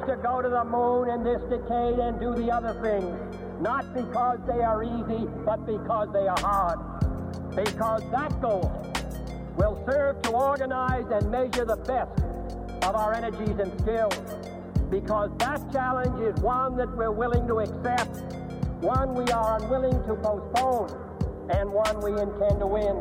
to go to the moon in this decade and do the other things, not because they are easy, but because they are hard. Because that goal will serve to organize and measure the best of our energies and skills. Because that challenge is one that we're willing to accept, one we are unwilling to postpone, and one we intend to win.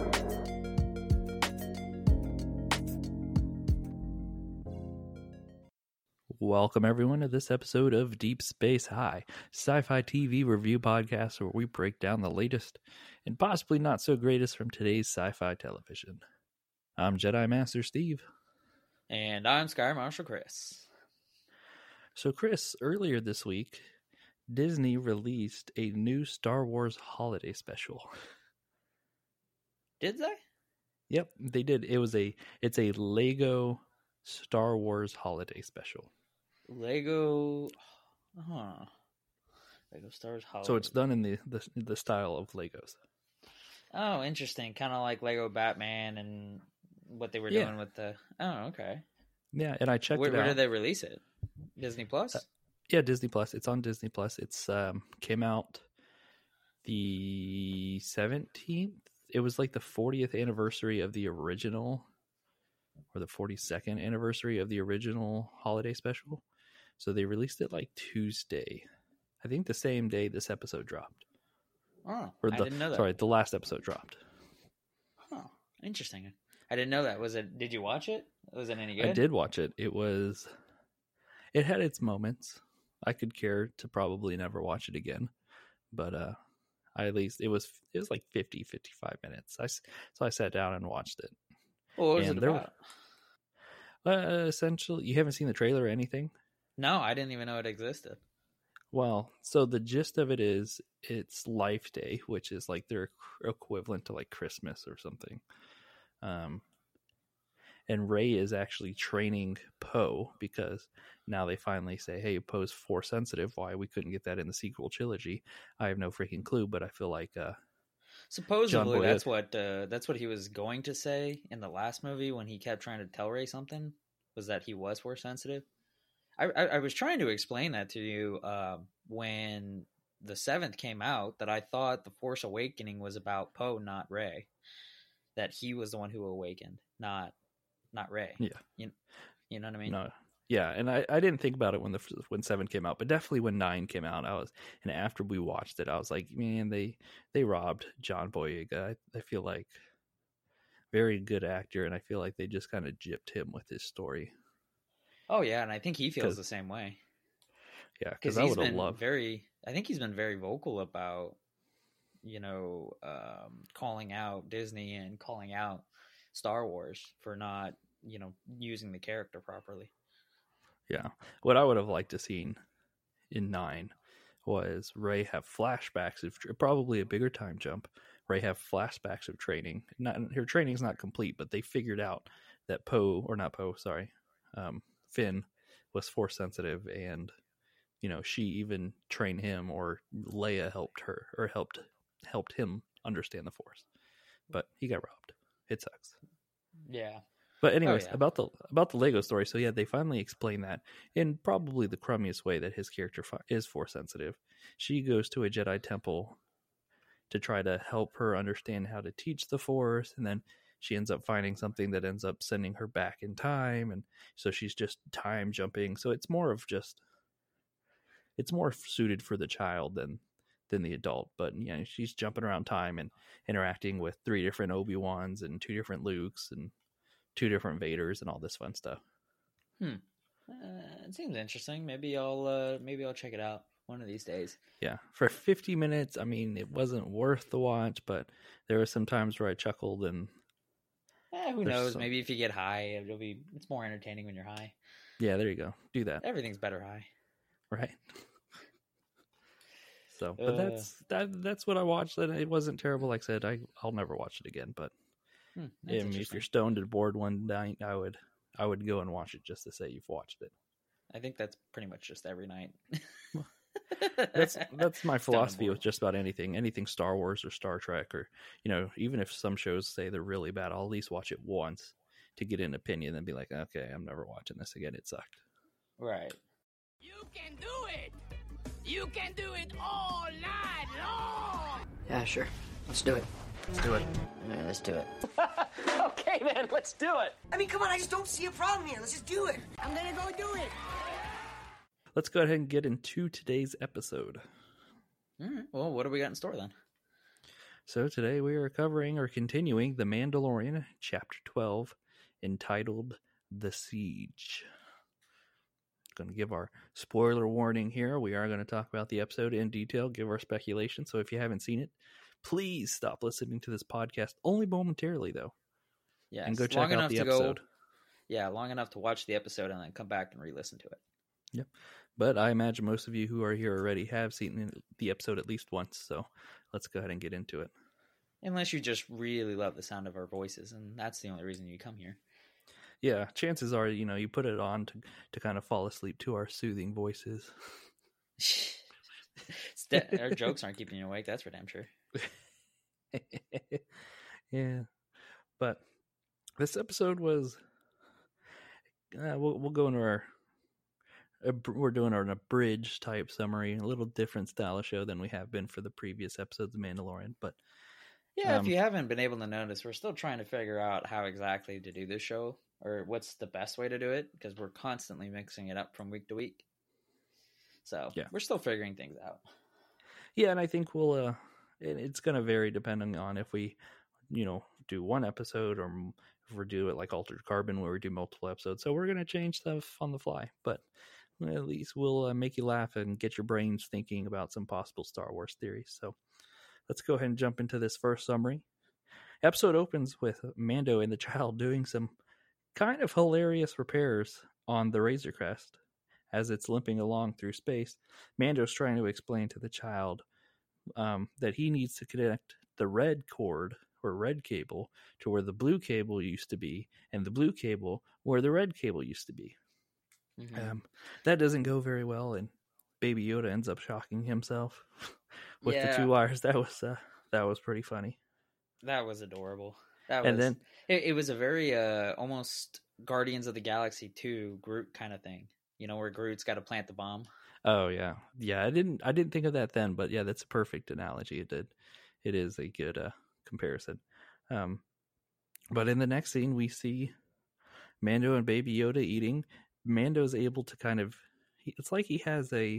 Welcome everyone to this episode of Deep Space High, sci-fi TV review podcast where we break down the latest and possibly not so greatest from today's sci-fi television. I'm Jedi Master Steve. And I'm Sky Marshal Chris. So Chris, earlier this week, Disney released a new Star Wars holiday special. Did they? Yep, they did. It's a Lego Star Wars holiday special. Lego Star Wars holiday. So it's done in the style of Legos. Oh, interesting. Kind of like Lego Batman and what they were doing with the... Oh, okay. Yeah, and I checked it out. Where did they release it? Disney Plus? Yeah, Disney Plus. It's on Disney Plus. It's came out the 17th. It was like the 40th anniversary of the original, or the 42nd anniversary of the original holiday special. So they released it like Tuesday. I think the same day this episode dropped. Oh, I didn't know that. Sorry, the last episode dropped. Oh, interesting. I didn't know that. Did you watch it? Was it any good? I did watch it. It had its moments. I could care to probably never watch it again. But at least it was like 55 minutes. So I sat down and watched it. Well, what was it about? Essentially, you haven't seen the trailer or anything? No, I didn't even know it existed. Well, so the gist of it is it's Life Day, which is like their equivalent to like Christmas or something. And Rey is actually training Poe because now they finally say, hey, Poe's Force sensitive. Why we couldn't get that in the sequel trilogy, I have no freaking clue, but I feel like supposedly that's what he was going to say in the last movie when he kept trying to tell Rey something, was that he was Force sensitive. I was trying to explain that to you when the 7th came out, that I thought The Force Awakening was about Poe, not Rey. That he was the one who awakened, not Rey. Yeah. You know what I mean? No. Yeah, and I didn't think about it when 7 came out, but definitely when 9 came out, and after we watched it, I was like, man, they robbed John Boyega. I feel like very good actor, and I feel like they just kind of gypped him with his story. Oh yeah, and I think he feels the same way. Yeah, because I would have loved. I think he's been very vocal about, calling out Disney and calling out Star Wars for not, using the character properly. Yeah, what I would have liked to seen in 9 was Rey have flashbacks of probably a bigger time jump. Rey have flashbacks of training. Her training's not complete, but they figured out that Finn was Force sensitive, and she even trained him, or Leia helped her, or helped him understand the Force. But he got robbed. It sucks. Yeah. But anyways, about the Lego story. So yeah, they finally explain that in probably the crummiest way, that his character is Force sensitive. She goes to a Jedi temple to try to help her understand how to teach the Force, and then she ends up finding something that ends up sending her back in time, and so she's just time jumping. So it's more suited for the child than the adult. But she's jumping around time and interacting with 3 different Obi-Wans and 2 different Lukes and 2 different Vaders and all this fun stuff. It seems interesting. Maybe I'll check it out one of these days. Yeah, for 50 minutes. I mean, it wasn't worth the watch, but there were some times where I chuckled, and who knows? Maybe if you get high, it's more entertaining when you're high. Yeah, there you go. Do that. Everything's better high, right? So, but that's what I watched. And it wasn't terrible. Like I said, I'll never watch it again. But if you're stoned and bored one night, I would go and watch it just to say you've watched it. I think that's pretty much just every night. That's my philosophy with just about anything Star Wars or Star Trek, or even if some shows say they're really bad, I'll at least watch it once to get an opinion and be like, okay, I'm never watching this again. It sucked. Right. You can do it! You can do it all night long! Yeah, sure. Let's do it. Let's do it. Yeah, let's do it. Okay, then, let's do it. I mean, come on, I just don't see a problem here. Let's just do it. I'm gonna go do it. Let's go ahead and get into today's episode. All right. Well, what do we got in store then? So today we are covering or continuing The Mandalorian, Chapter 12, entitled The Siege. Going to give our spoiler warning here. We are going to talk about the episode in detail, give our speculation. So if you haven't seen it, please stop listening to this podcast, only momentarily though. Yeah, and go check out the episode. Long enough to watch the episode and then come back and re-listen to it. Yep. But I imagine most of you who are here already have seen the episode at least once. So let's go ahead and get into it. Unless you just really love the sound of our voices, and that's the only reason you come here. Yeah, chances are, you put it on to kind of fall asleep to our soothing voices. Our jokes aren't keeping you awake, that's for damn sure. Yeah. But this episode was... we'll go into we're doing an abridged type summary, a little different style of show than we have been for the previous episodes of Mandalorian. But yeah, if you haven't been able to notice, we're still trying to figure out how exactly to do this show, or what's the best way to do it, because we're constantly mixing it up from week to week. So yeah, we're still figuring things out. Yeah, and I think it's going to vary depending on if we, do one episode, or if we do it like Altered Carbon where we do multiple episodes. So we're going to change stuff on the fly, but at least we'll make you laugh and get your brains thinking about some possible Star Wars theories. So let's go ahead and jump into this first summary. Episode opens with Mando and the child doing some kind of hilarious repairs on the Razor Crest. As it's limping along through space, Mando's trying to explain to the child that he needs to connect the red cord or red cable to where the blue cable used to be, and the blue cable where the red cable used to be. Mm-hmm. That doesn't go very well, and Baby Yoda ends up shocking himself with the two wires. That was pretty funny. That was adorable. It was a very almost Guardians of the Galaxy 2 Groot kind of thing. Where Groot's got to plant the bomb. Oh yeah. I didn't think of that then, but yeah, that's a perfect analogy. It is a good comparison. But in the next scene, we see Mando and Baby Yoda eating. Mando's able to it's like he has a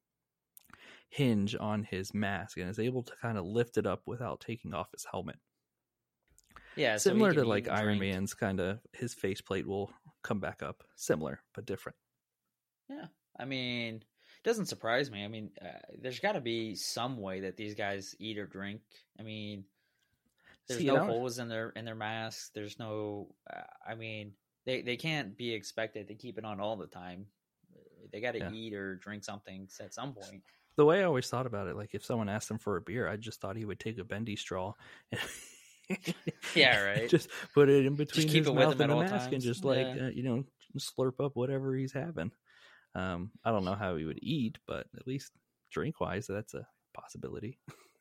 hinge on his mask and is able to kind of lift it up without taking off his helmet. Yeah, similar to like Iron Man's kind of, his faceplate will come back up. Similar, but different. Yeah, I mean, it doesn't surprise me. I mean, there's got to be some way that these guys eat or drink. I mean, there's no holes in their masks. There's no. I mean, they can't be expected to keep it on all the time. They got to eat or drink something at some point. The way I always thought about it, like if someone asked him for a beer, I just thought he would take a bendy straw. And yeah, right. Just put it in between his mouth and the mask, and just slurp up whatever he's having. I don't know how he would eat, but at least drink-wise, that's a possibility.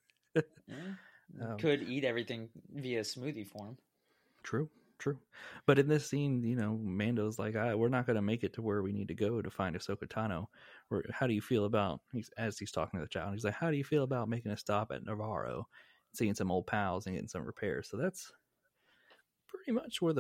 Could eat everything via smoothie form. True. But in this scene, Mando's like, we're not going to make it to where we need to go to find Ahsoka Tano. How do you feel about, as he's talking to the child, he's like, how do you feel about making a stop at Navarro, seeing some old pals and getting some repairs? So that's pretty much where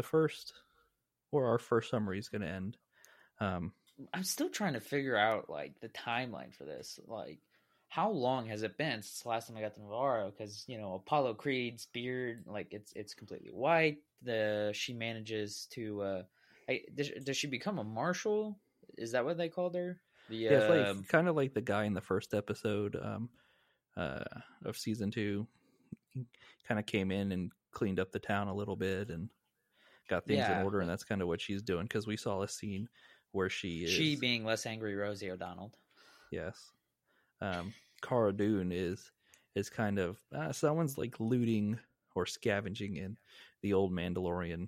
our first summary is going to end. I'm still trying to figure out like the timeline for this. Like, how long has it been since the last time I got to Navarro? Because Apollo Creed's beard, like it's completely white. She manages to. Does she become a marshal? Is that what they called her? It's like kind of like the guy in the first episode of season 2. He kind of came in and cleaned up the town a little bit and got things in order, and that's kind of what she's doing, because we saw a scene where she being less angry Rosie O'Donnell. Yes. Cara Dune is kind of someone's like looting or scavenging in the old Mandalorian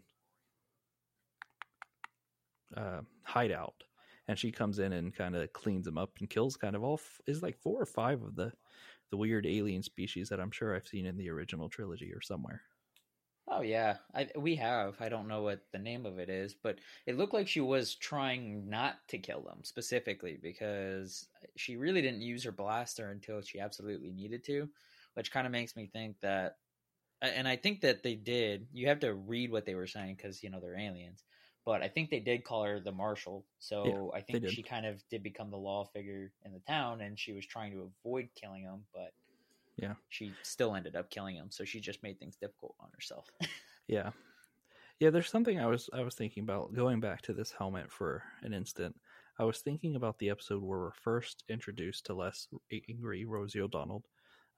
hideout, and she comes in and kind of cleans them up and kills kind of is like 4 or 5 of the weird alien species that I'm sure I've seen in the original trilogy or somewhere. Oh yeah, we have. I don't know what the name of it is, but it looked like she was trying not to kill them specifically because she really didn't use her blaster until she absolutely needed to, which kind of makes me think that. And I think that they did. You have to read what they were saying because they're aliens, but I think they did call her the Marshal. So I think she kind of did become the law figure in the town, and she was trying to avoid killing them, but. Yeah, she still ended up killing him, so she just made things difficult on herself. Yeah. There's something I was thinking about going back to this helmet for an instant. I was thinking about the episode where we're first introduced to less angry Rosie O'Donnell.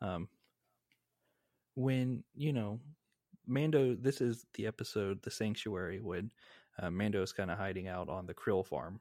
When Mando, this is the episode, The Sanctuary, when Mando is kind of hiding out on the Krill farm.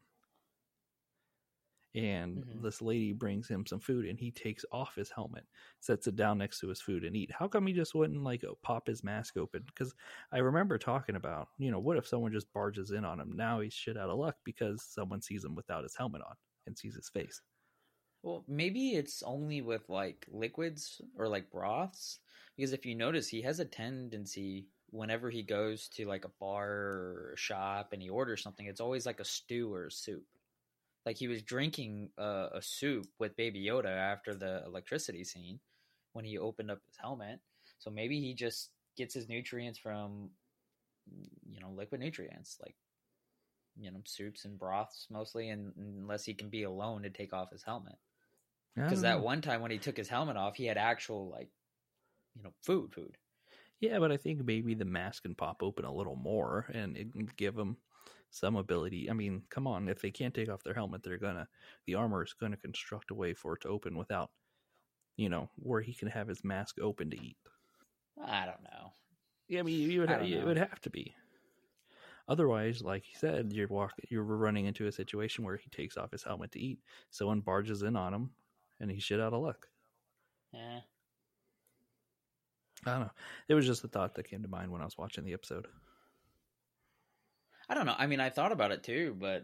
And this lady brings him some food, and he takes off his helmet, sets it down next to his food, and eat. How come he just wouldn't pop his mask open? Because I remember talking about, what if someone just barges in on him? Now he's shit out of luck because someone sees him without his helmet on and sees his face. Well, maybe it's only with liquids or broths, because if you notice, he has a tendency whenever he goes to a bar or a shop and he orders something, it's always a stew or a soup. He was drinking a soup with Baby Yoda after the electricity scene when he opened up his helmet. So maybe he just gets his nutrients from, liquid nutrients, soups and broths mostly, and unless he can be alone to take off his helmet. Because that one time when he took his helmet off, he had actual, food. Yeah, but I think maybe the mask can pop open a little more and it can give him some ability. I mean, come on, if they can't take off their helmet, the armor is gonna construct a way for it to open without, where he can have his mask open to eat. I don't know. Yeah, I mean, it would have to be. Otherwise, like you said, you're running into a situation where he takes off his helmet to eat. Someone barges in on him, and he's shit out of luck. Yeah. I don't know. It was just a thought that came to mind when I was watching the episode. I don't know. I mean, I thought about it too, but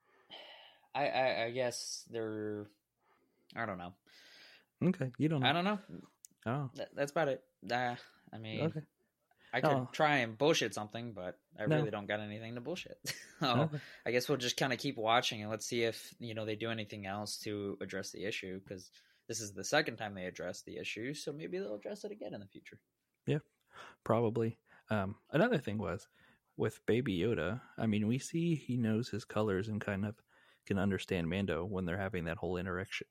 I guess they're. I don't know. Okay, you don't know. I don't know. Oh, that's about it. I mean, okay. I could try and bullshit something, but I really don't got anything to bullshit. So I guess we'll just kind of keep watching and let's see if they do anything else to address the issue, because this is the second time they addressed the issue, so maybe they'll address it again in the future. Yeah, probably. Another thing was with Baby Yoda. I mean, we see he knows his colors and kind of can understand Mando when they're having that whole interaction.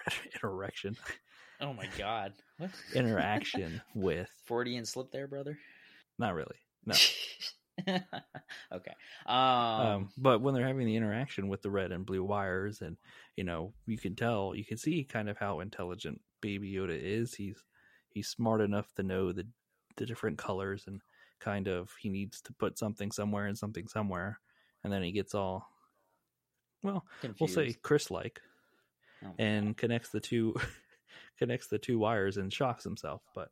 Oh my god! What? Interaction with Freudian slip there, brother. Not really. No. Okay. But when they're having the interaction with the red and blue wires, and you can see kind of how intelligent Baby Yoda is. He's smart enough to know the different colors, and kind of he needs to put something somewhere and something somewhere, and then he gets all confused. We'll say Chris-like, and connects the two wires and shocks himself. But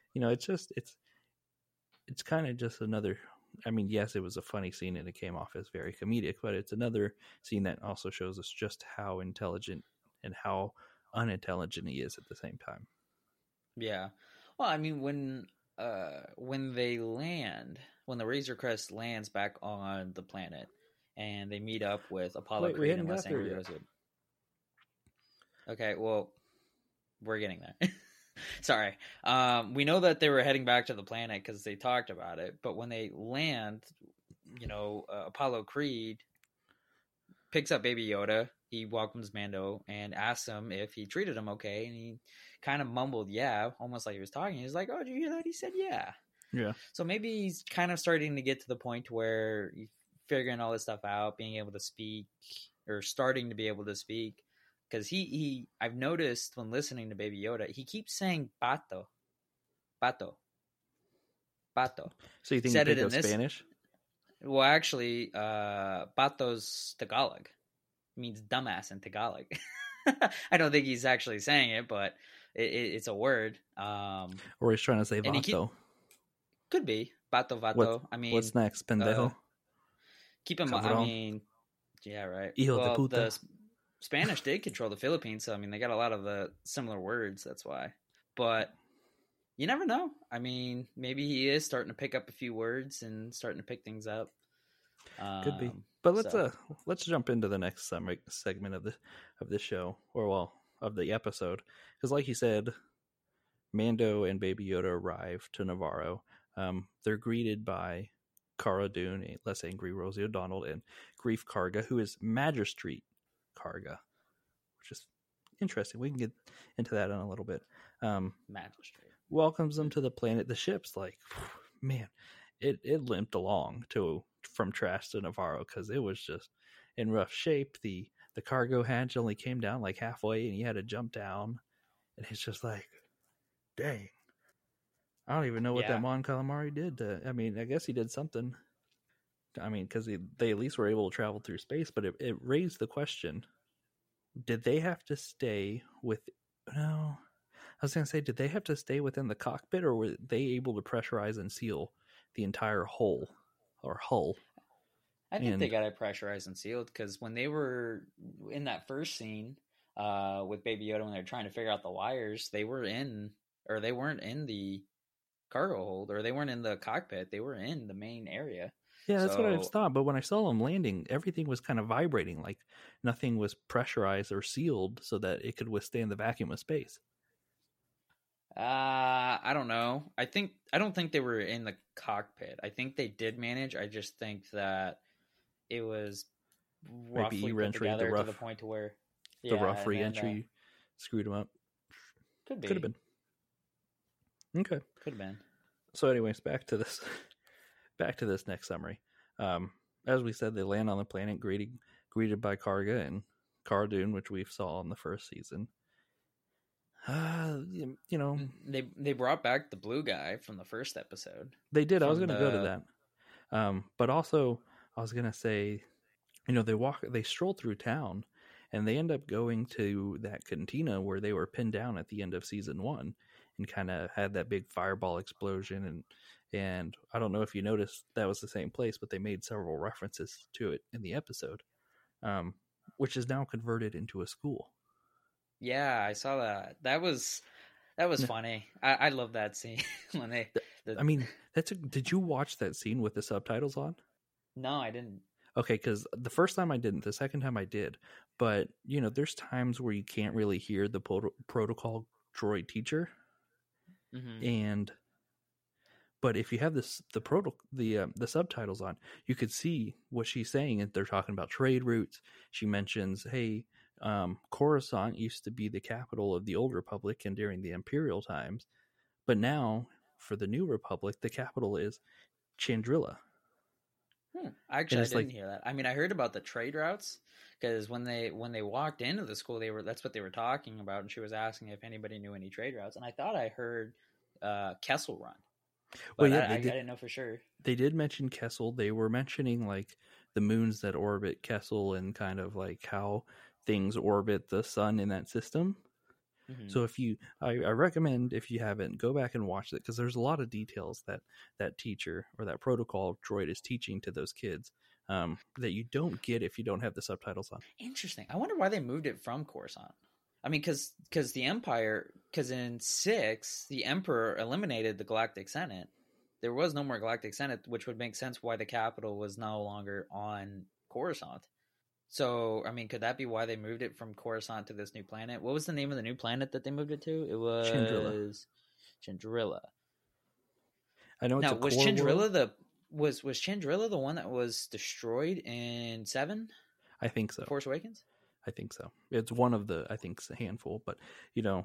it's kind of just another. I mean, yes, it was a funny scene and it came off as very comedic, but it's another scene that also shows us just how intelligent and how unintelligent he is at the same time. Yeah. Well, I mean, when they land, when the Razor Crest lands back on the planet and they meet up with Apollo Creed and Wes Angry Rosewood. Okay, well, we're getting there. Sorry. We know that they were heading back to the planet because they talked about it. But when they land, Apollo Creed picks up Baby Yoda. He welcomes Mando and asks him if he treated him okay. And he kind of mumbled, yeah, almost like he was talking. He was like, oh, did you hear that? He said, yeah. Yeah. So maybe he's kind of starting to get to the point where he's figuring all this stuff out, being able to speak, or starting to be able to speak. Because I've noticed when listening to Baby Yoda, he keeps saying pato. Pato. Pato. So you think he picked up Spanish? Well, actually, pato's Tagalog. It means dumbass in Tagalog. I don't think he's actually saying it, but it's a word. Or he's trying to say vato. Could be. Pato, vato. What's next, pendejo? Keep in mind, yeah, right. Hijo de puta. Spanish did control the Philippines, so they got a lot of the similar words. That's why. But You never know. I mean, maybe he is starting to pick up a few words and starting to pick things up. Could be. But let's jump into the next segment of the show, or of the episode, because like you said, Mando and Baby Yoda arrive to Navarro. They're greeted by Cara Dune, a less angry Rosie O'Donnell, and Greef Karga, who is Magistrate Karga, which is interesting. We can get into that in a little bit. Magistrate welcomes them to the planet. The ship's like, man, it limped along from Trash to Navarro because it was just in rough shape. The cargo hatch only came down like halfway, and you had to jump down, and it's just like, dang. I don't even know what that Mon Calamari did. I mean, I guess he did something. I mean, because they at least were able to travel through space, but it raised the question: did they have to stay with? No, I was going to say, did they have to stay within the cockpit, or were they able to pressurize and seal the entire hull? I think they got it pressurized and sealed, because when they were in that first scene with Baby Yoda, when they were trying to figure out the wires, they weren't in the cargo hold, or they weren't in the cockpit. They were in the main area. Yeah, that's what I thought. But when I saw them landing, everything was kind of vibrating, like nothing was pressurized or sealed so that it could withstand the vacuum of space. I don't know. I don't think they were in the cockpit. I think they did manage. I just think that it was roughly put together to the point to where the rough re-entry screwed them up. Could have been. Okay. Could have been. So, anyways, back to this next summary. As we said, they land on the planet greeted by Karga and Cara Dune, which we saw in the first season. You know, they brought back the blue guy from the first episode. They did. I was going to go to that. But also, I was going to say, you know, they stroll through town, and they end up going to that cantina where they were pinned down at the end of season 1, and kind of had that big fireball explosion. And I don't know if you noticed that was the same place, but they made several references to it in the episode, which is now converted into a school. Yeah, I saw that. That was funny. I love that scene when they. I mean, did you watch that scene with the subtitles on? No, I didn't. Okay, because the first time I didn't. The second time I did. But you know, there's times where you can't really hear the protocol droid teacher, but if you have the subtitles on, you could see what she's saying. And they're talking about trade routes. She mentions, hey, Coruscant used to be the capital of the Old Republic and during the Imperial times, but now for the New Republic, the capital is Chandrila. Actually, I didn't hear that. I mean, I heard about the trade routes, because when they walked into the school, that's what they were talking about, and she was asking if anybody knew any trade routes, and I thought I heard Kessel Run. But well, yeah, I didn't know for sure. They did mention Kessel. They were mentioning like the moons that orbit Kessel and kind of like how things orbit the sun in that system. So I recommend, if you haven't, go back and watch it, because there's a lot of details that teacher or that protocol droid is teaching to those kids that you don't get if you don't have the subtitles on. Interesting. I wonder why they moved it from Coruscant. I mean, because the Empire, because in 6, the Emperor eliminated the Galactic Senate. There was no more Galactic Senate, which would make sense why the capital was no longer on Coruscant. So, I mean, could that be why they moved it from Coruscant to this new planet? What was the name of the new planet that they moved it to? It was Chandrila. I know it's now, was Chandrila was Chandrila the one that was destroyed in 7? I think so. Force Awakens? I think so. It's one of the, I think, a handful. But, you know,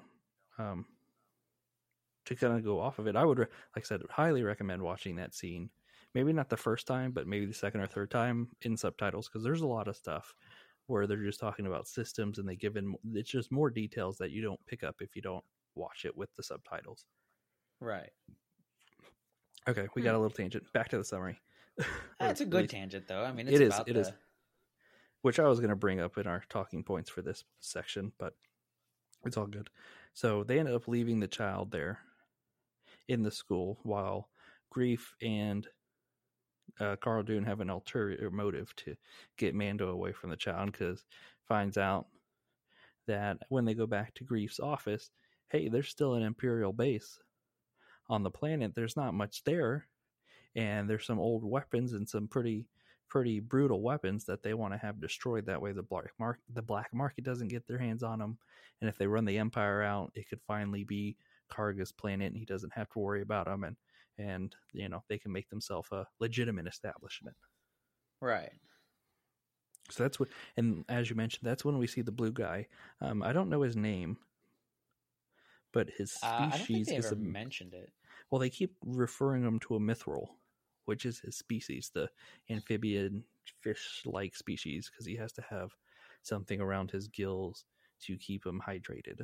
to kind of go off of it, I would, like I said, highly recommend watching that scene. Maybe not the first time, but maybe the second or third time in subtitles, because there's a lot of stuff where they're just talking about systems, and it's just more details that you don't pick up if you don't watch it with the subtitles. Right. Okay, we got a little tangent. Back to the summary. It's a good tangent, though. I mean, it is. Which I was going to bring up in our talking points for this section, but it's all good. So they ended up leaving the child there in the school, while Greef and Cara Dune have an ulterior motive to get Mando away from the child, because finds out that when they go back to Greef's office, hey, there's still an Imperial base on the planet, there's not much there, and there's some old weapons and some pretty brutal weapons that they want to have destroyed. That way the black market doesn't get their hands on them, and if they run the Empire out, it could finally be Karga's planet, and he doesn't have to worry about them, and they can make themselves a legitimate establishment. Right. So that's what, and as you mentioned, that's when we see the blue guy. I don't know his name, but his species I don't think they ever mentioned it. Well, they keep referring him to a mithril, which is his species, the amphibian fish-like species, because he has to have something around his gills to keep him hydrated.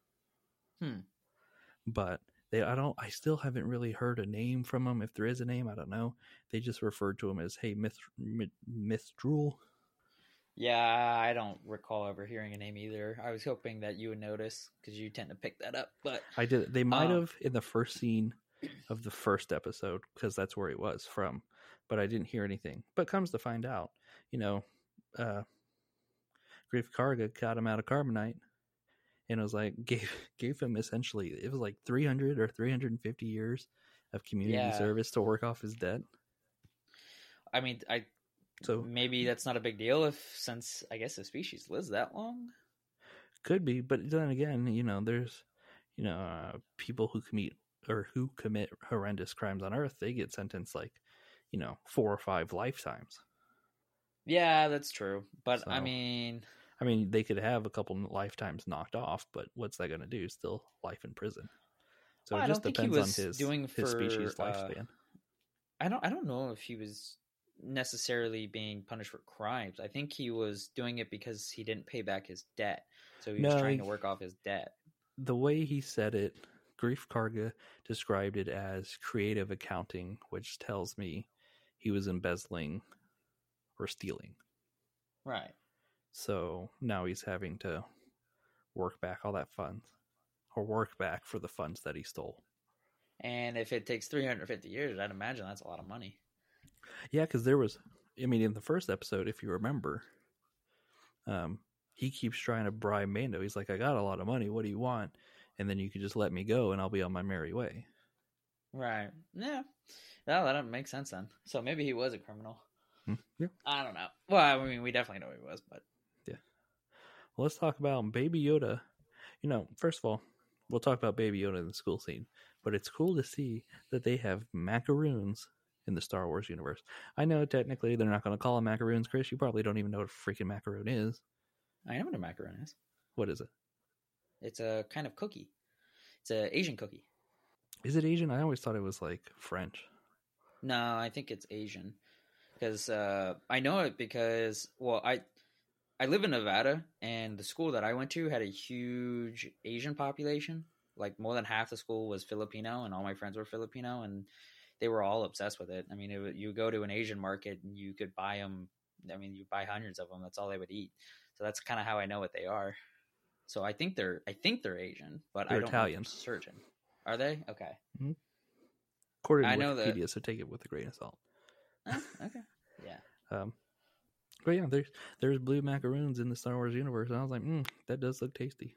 But I still haven't really heard a name from him. If there is a name, I don't know. They just referred to him as, hey, Mithril. Yeah, I don't recall ever hearing a name either. I was hoping that you would notice, because you tend to pick that up. But I did. They might have in the first scene of the first episode, because that's where he was from. But I didn't hear anything. But comes to find out, Greef Karga got him out of Carbonite, and it was like gave him essentially, it was like 300 or 350 years of community service to work off his debt. I mean, so maybe that's not a big deal since I guess the species lives that long. Could be, but then again, there's people who commit horrendous crimes on Earth. They get sentenced like 4 or 5 lifetimes. Yeah, that's true. But So, I mean, they could have a couple lifetimes knocked off, but what's that going to do? Still life in prison. So it just depends on his species lifespan. I don't know if he was necessarily being punished for crimes. I think he was doing it because he didn't pay back his debt. So he was trying to work off his debt. The way he said it, Greef Karga described it as creative accounting, which tells me he was embezzling or stealing. Right. So now he's having to work back all that funds, or work back for the funds that he stole. And if it takes 350 years, I'd imagine that's a lot of money. Yeah, because in the first episode, if you remember, he keeps trying to bribe Mando. He's like, I got a lot of money. What do you want? And then you could just let me go and I'll be on my merry way. Right. Yeah. Well, that makes sense then. So maybe he was a criminal. Yeah. I don't know. Well, I mean, we definitely know he was, but. Yeah. Well, let's talk about Baby Yoda. First of all, we'll talk about Baby Yoda in the school scene, but it's cool to see that they have macaroons in the Star Wars universe. I know technically they're not going to call them macaroons, Chris. You probably don't even know what a freaking macaroon is. I know what a macaroon is. What is it? It's a kind of cookie. It's an Asian cookie. Is it Asian? I always thought it was like French. No, I think it's Asian. Because I know it because, well, I live in Nevada, and the school that I went to had a huge Asian population. Like more than half the school was Filipino, and all my friends were Filipino, and they were all obsessed with it. I mean, you go to an Asian market and you could buy them. I mean, you buy hundreds of them. That's all they would eat. So that's kind of how I know what they are. So I think they're Asian, but they're I don't Italian. know for certain. Are they? Okay. Mm-hmm. According to I know Wikipedia, that... so take it with a grain of salt. Oh, okay. Yeah. But yeah, there's blue macaroons in the Star Wars universe, and I was like, that does look tasty.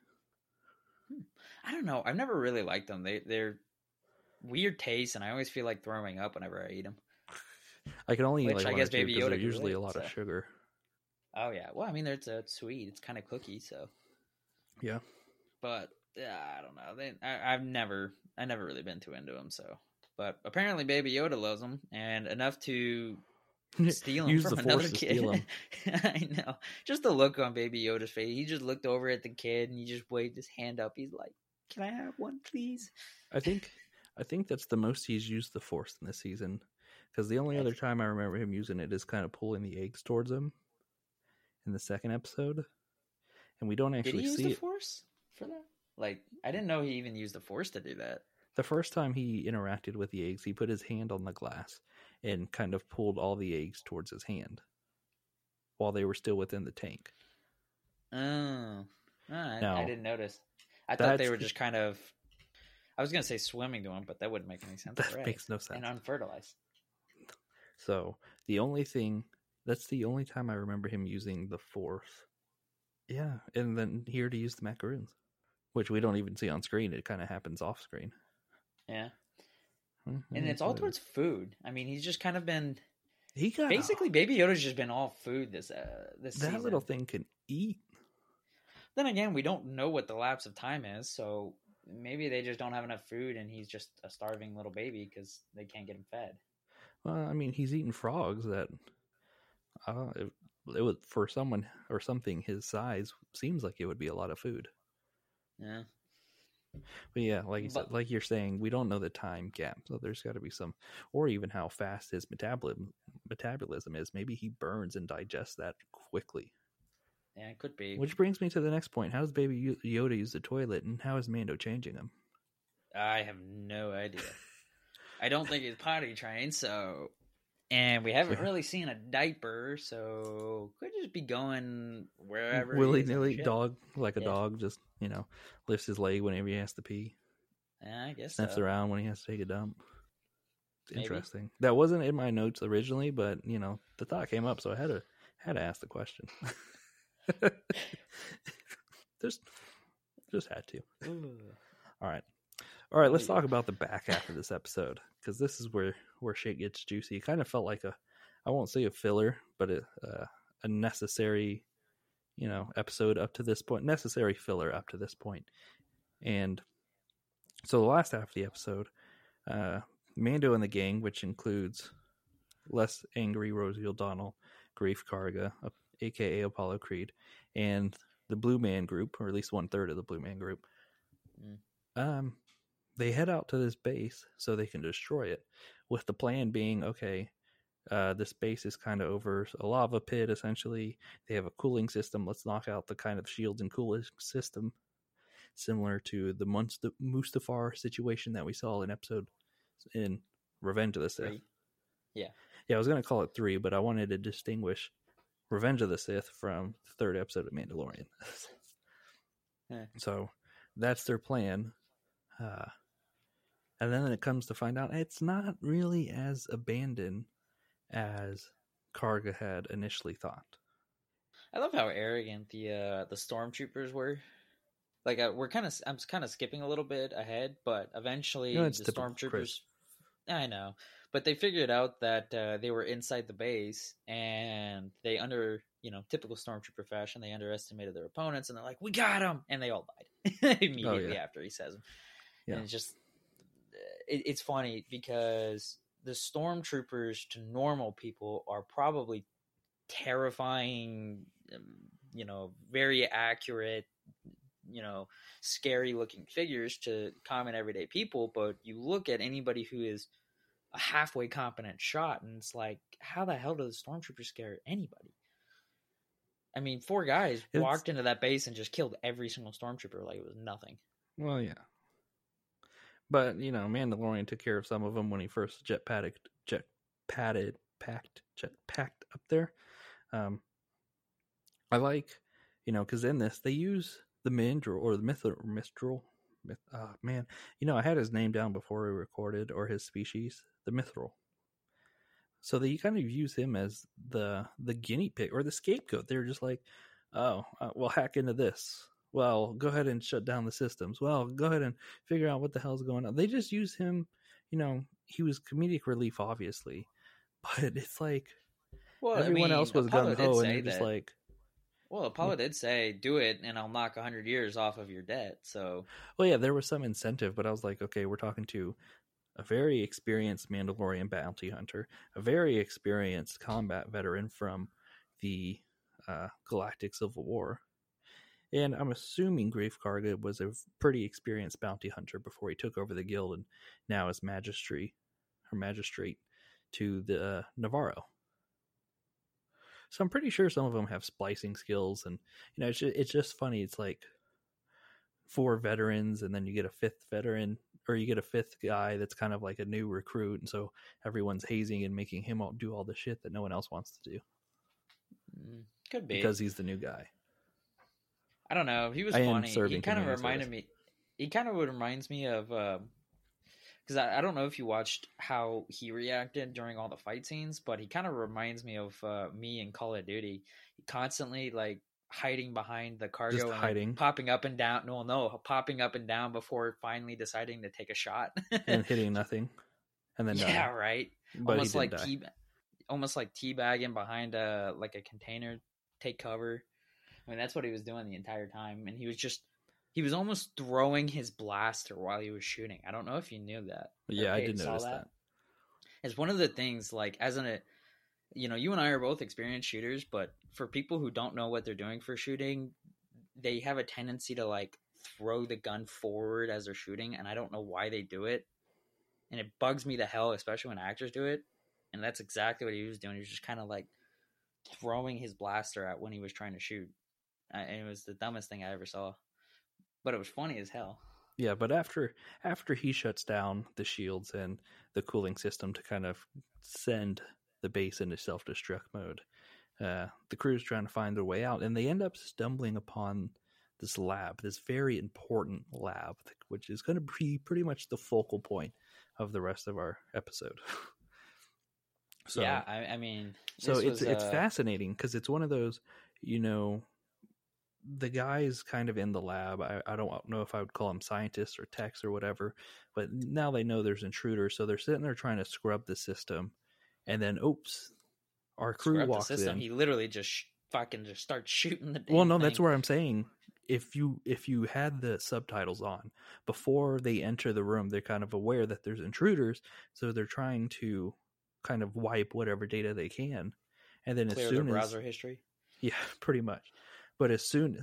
I don't know. I've never really liked them. They're weird taste, and I always feel like throwing up whenever I eat them. I can only eat Which like I guess Baby Yoda usually a lot of sugar. Oh yeah. Well, I mean, it's sweet. It's kind of cookie, so. Yeah. But I don't know. I've never really been too into them. So, but apparently Baby Yoda loves them, and enough to steal them from another kid. I know. Just the look on Baby Yoda's face. He just looked over at the kid and he just waved his hand up. He's like, "Can I have one, please?" I think that's the most he's used the Force in this season. Because the only other time I remember him using it is kind of pulling the eggs towards him in the second episode. And we don't actually see it. Did he use the Force for that? Like, I didn't know he even used the Force to do that. The first time he interacted with the eggs, he put his hand on the glass and kind of pulled all the eggs towards his hand while they were still within the tank. Oh. I didn't notice. I thought they were just kind of... I was going to say swimming to him, but that wouldn't make any sense. That makes no sense. And unfertilized. So, that's the only time I remember him using the Force. Yeah, and then here to use the macaroons, which we don't even see on screen. It kind of happens off screen. Yeah. Mm-hmm. And it's all towards food. I mean, he's just kind of been... Baby Yoda's just been all food this season. That little thing can eat. Then again, we don't know what the lapse of time is, so maybe they just don't have enough food and he's just a starving little baby because they can't get him fed. Well, I mean, he's eating frogs that it would, for someone or something his size, seems like it would be a lot of food. Yeah. But yeah, like you're saying, we don't know the time gap, so there's got to be some, or even how fast his metabolism is. Maybe he burns and digests that quickly. Yeah, it could be. Which brings me to the next point. How does Baby Yoda use the toilet, and how is Mando changing him? I have no idea. I don't think he's potty trained, so... And we haven't really seen a diaper, so could just be going wherever. Willy-nilly, dog, like a dog, just, lifts his leg whenever he has to pee. Yeah, I guess Sniffs so. around when he has to take a dump. Maybe. Interesting. That wasn't in my notes originally, but, the thought came up, so I had to ask the question. just had to. All right, let's talk about the back half of this episode, because this is where shit gets juicy. It kind of felt like I won't say a filler, but a necessary episode up to this point, necessary filler up to this point. And so the last half of the episode, Mando and the gang, which includes less angry Rosie O'Donnell, Greef Karga, aka Apollo Creed, and the Blue Man Group, or at least 1/3 of the Blue Man Group. They head out to this base so they can destroy it, with the plan being, okay, this base is kind of over a lava pit, essentially. They have a cooling system. Let's knock out the kind of shields and cooling system, similar to the Mustafar situation that we saw in Revenge of the Sith. 3. Yeah, I was going to call it 3, but I wanted to distinguish Revenge of the Sith from the 3rd episode of Mandalorian. So that's their plan. And then it comes to find out it's not really as abandoned as Karga had initially thought. I love how arrogant the stormtroopers were. Like I'm kind of skipping a little bit ahead, but eventually the stormtroopers. Chris. I know, but they figured out that they were inside the base, and they typical stormtrooper fashion, they underestimated their opponents, and they're like, "We got him!" and they all died immediately after he says them. Yeah. And it's just, it's funny because the stormtroopers to normal people are probably terrifying, very accurate, scary looking figures to common everyday people. But you look at anybody who is a halfway competent shot, and it's like, how the hell do the stormtroopers scare anybody? I mean, 4 guys walked into that base and just killed every single stormtrooper like it was nothing. Well, yeah. But, Mandalorian took care of some of them when he first jet packed up there. I like, because in this, they use the Mindril, or the Mistral. I had his name down before we recorded, or his species, the Mithril. So they kind of use him as the guinea pig, or the scapegoat. They're just like, we'll hack into this. Well, go ahead and shut down the systems. Well, go ahead and figure out what the hell's going on. They just use him, he was comedic relief, obviously. But it's like, everyone else was gung-ho, and they're just like... Well, Apollo did say, do it, and I'll knock 100 years off of your debt, so... Well, yeah, there was some incentive, but I was like, okay, we're talking to a very experienced Mandalorian bounty hunter, a very experienced combat veteran from the Galactic Civil War. And I'm assuming Greef Karga was a pretty experienced bounty hunter before he took over the guild, and now is magistrate to the Navarro. So I'm pretty sure some of them have splicing skills, and it's just funny. It's like 4 veterans, and then you get a 5th veteran, or you get a 5th guy that's kind of like a new recruit, and so everyone's hazing and making him do all the shit that no one else wants to do. Could be because he's the new guy. I don't know. He was funny. He kind of reminded me. He kind of reminds me of because I don't know if you watched how he reacted during all the fight scenes, but he kind of reminds me of me in Call of Duty. He constantly like hiding behind the cargo, just and hiding, like, popping up and down. Popping up and down before finally deciding to take a shot and hitting nothing. And then yeah, right. But almost like teabagging behind a container, take cover. I mean, that's what he was doing the entire time, and he was almost throwing his blaster while he was shooting. I don't know if you knew that. Yeah, I did notice that. It's one of the things, like, you and I are both experienced shooters, but for people who don't know what they're doing for shooting, they have a tendency to, like, throw the gun forward as they're shooting, and I don't know why they do it. And it bugs me to hell, especially when actors do it. And that's exactly what he was doing. He was just kind of, like, throwing his blaster out when he was trying to shoot. And it was the dumbest thing I ever saw. But it was funny as hell. Yeah, but after he shuts down the shields and the cooling system to kind of send the base into self-destruct mode, the crew's trying to find their way out, and they end up stumbling upon this lab, this very important lab, which is going to be pretty much the focal point of the rest of our episode. So, yeah, I mean, it's fascinating because it's one of those, the guys kind of in the lab, I don't know if I would call them scientists or techs or whatever, but now they know there's intruders, so they're sitting there trying to scrub the system, and then, oops, our crew walks in. He literally just fucking starts shooting the damn thing. That's where I'm saying, if you had the subtitles on, before they enter the room, they're kind of aware that there's intruders, so they're trying to kind of wipe whatever data they can, and then clear as soon their browser history. Yeah, pretty much. But as soon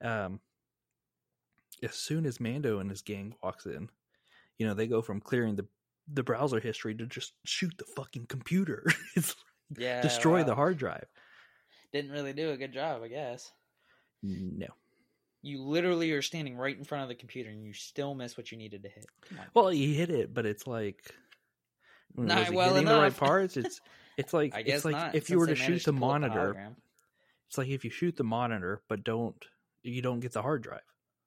as Mando and his gang walks in, they go from clearing the browser history to just shoot the fucking computer. It's like, destroy the hard drive. Didn't really do a good job, I guess. No. You literally are standing right in front of the computer and you still miss what you needed to hit. Well, he hit it, but it's like not well enough. The right parts. It's like I guess not, if you were to shoot the monitor. It's like if you shoot the monitor, but you don't get the hard drive.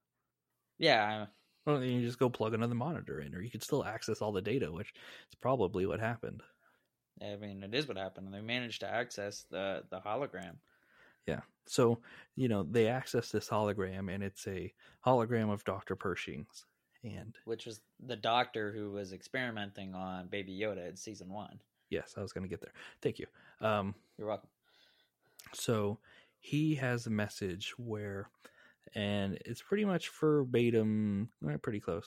Yeah. Well, then you just go plug another monitor in, or you could still access all the data, which is probably what happened. I mean, it is what happened. They managed to access the hologram. Yeah. So, they access this hologram, and it's a hologram of Dr. Pershing's. Which was the doctor who was experimenting on Baby Yoda in season 1. Yes, I was going to get there. Thank you. You're welcome. So he has a message and it's pretty much verbatim, pretty close.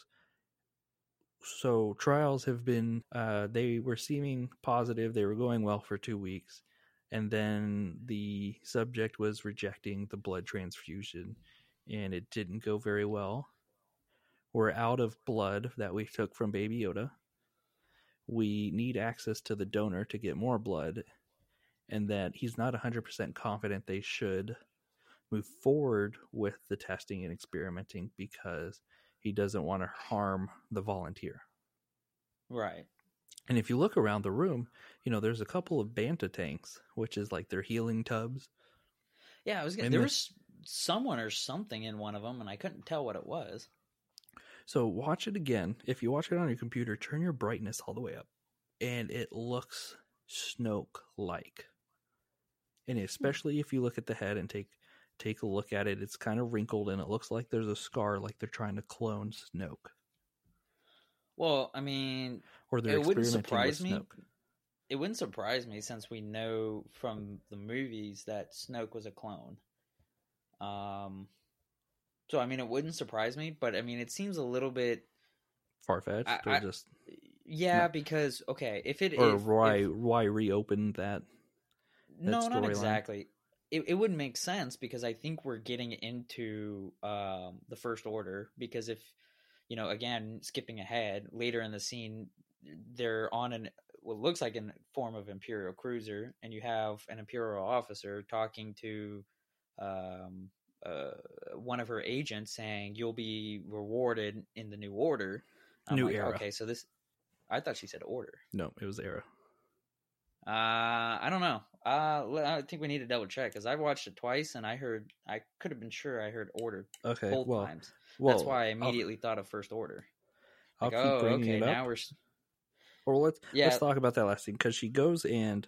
So trials have been, they were seeming positive. They were going well for 2 weeks. And then the subject was rejecting the blood transfusion, and it didn't go very well. We're out of blood that we took from Baby Yoda. We need access to the donor to get more blood, and that he's not 100% confident they should move forward with the testing and experimenting because he doesn't want to harm the volunteer. Right. And if you look around the room, there's a couple of Banta tanks, which is like their healing tubs. Yeah, there was someone or something in one of them, and I couldn't tell what it was. So watch it again. If you watch it on your computer, turn your brightness all the way up, and it looks Snoke-like. And especially if you look at the head and take a look at it, it's kind of wrinkled, and it looks like there's a scar, like they're trying to clone Snoke. Well, I mean, or they're experimenting with Snoke. It wouldn't surprise me since we know from the movies that Snoke was a clone. So, I mean, it wouldn't surprise me, but, I mean, it seems a little bit far-fetched, or just... Yeah, because, okay, why reopen that no, not exactly. It wouldn't make sense, because I think we're getting into the First Order, because if, again, skipping ahead, later in the scene, they're on what looks like a form of Imperial cruiser, and you have an Imperial officer talking to one of her agents saying, "You'll be rewarded in the New Order." New Era. Okay, so this... I thought she said Order. No, it was Era. I don't know. I think we need to double check, because I've watched it twice, and I could have been sure I heard Order both times. That's why I immediately thought of First Order. I'll keep bringing it up. Now we're... Or let's talk about that last thing, because she goes and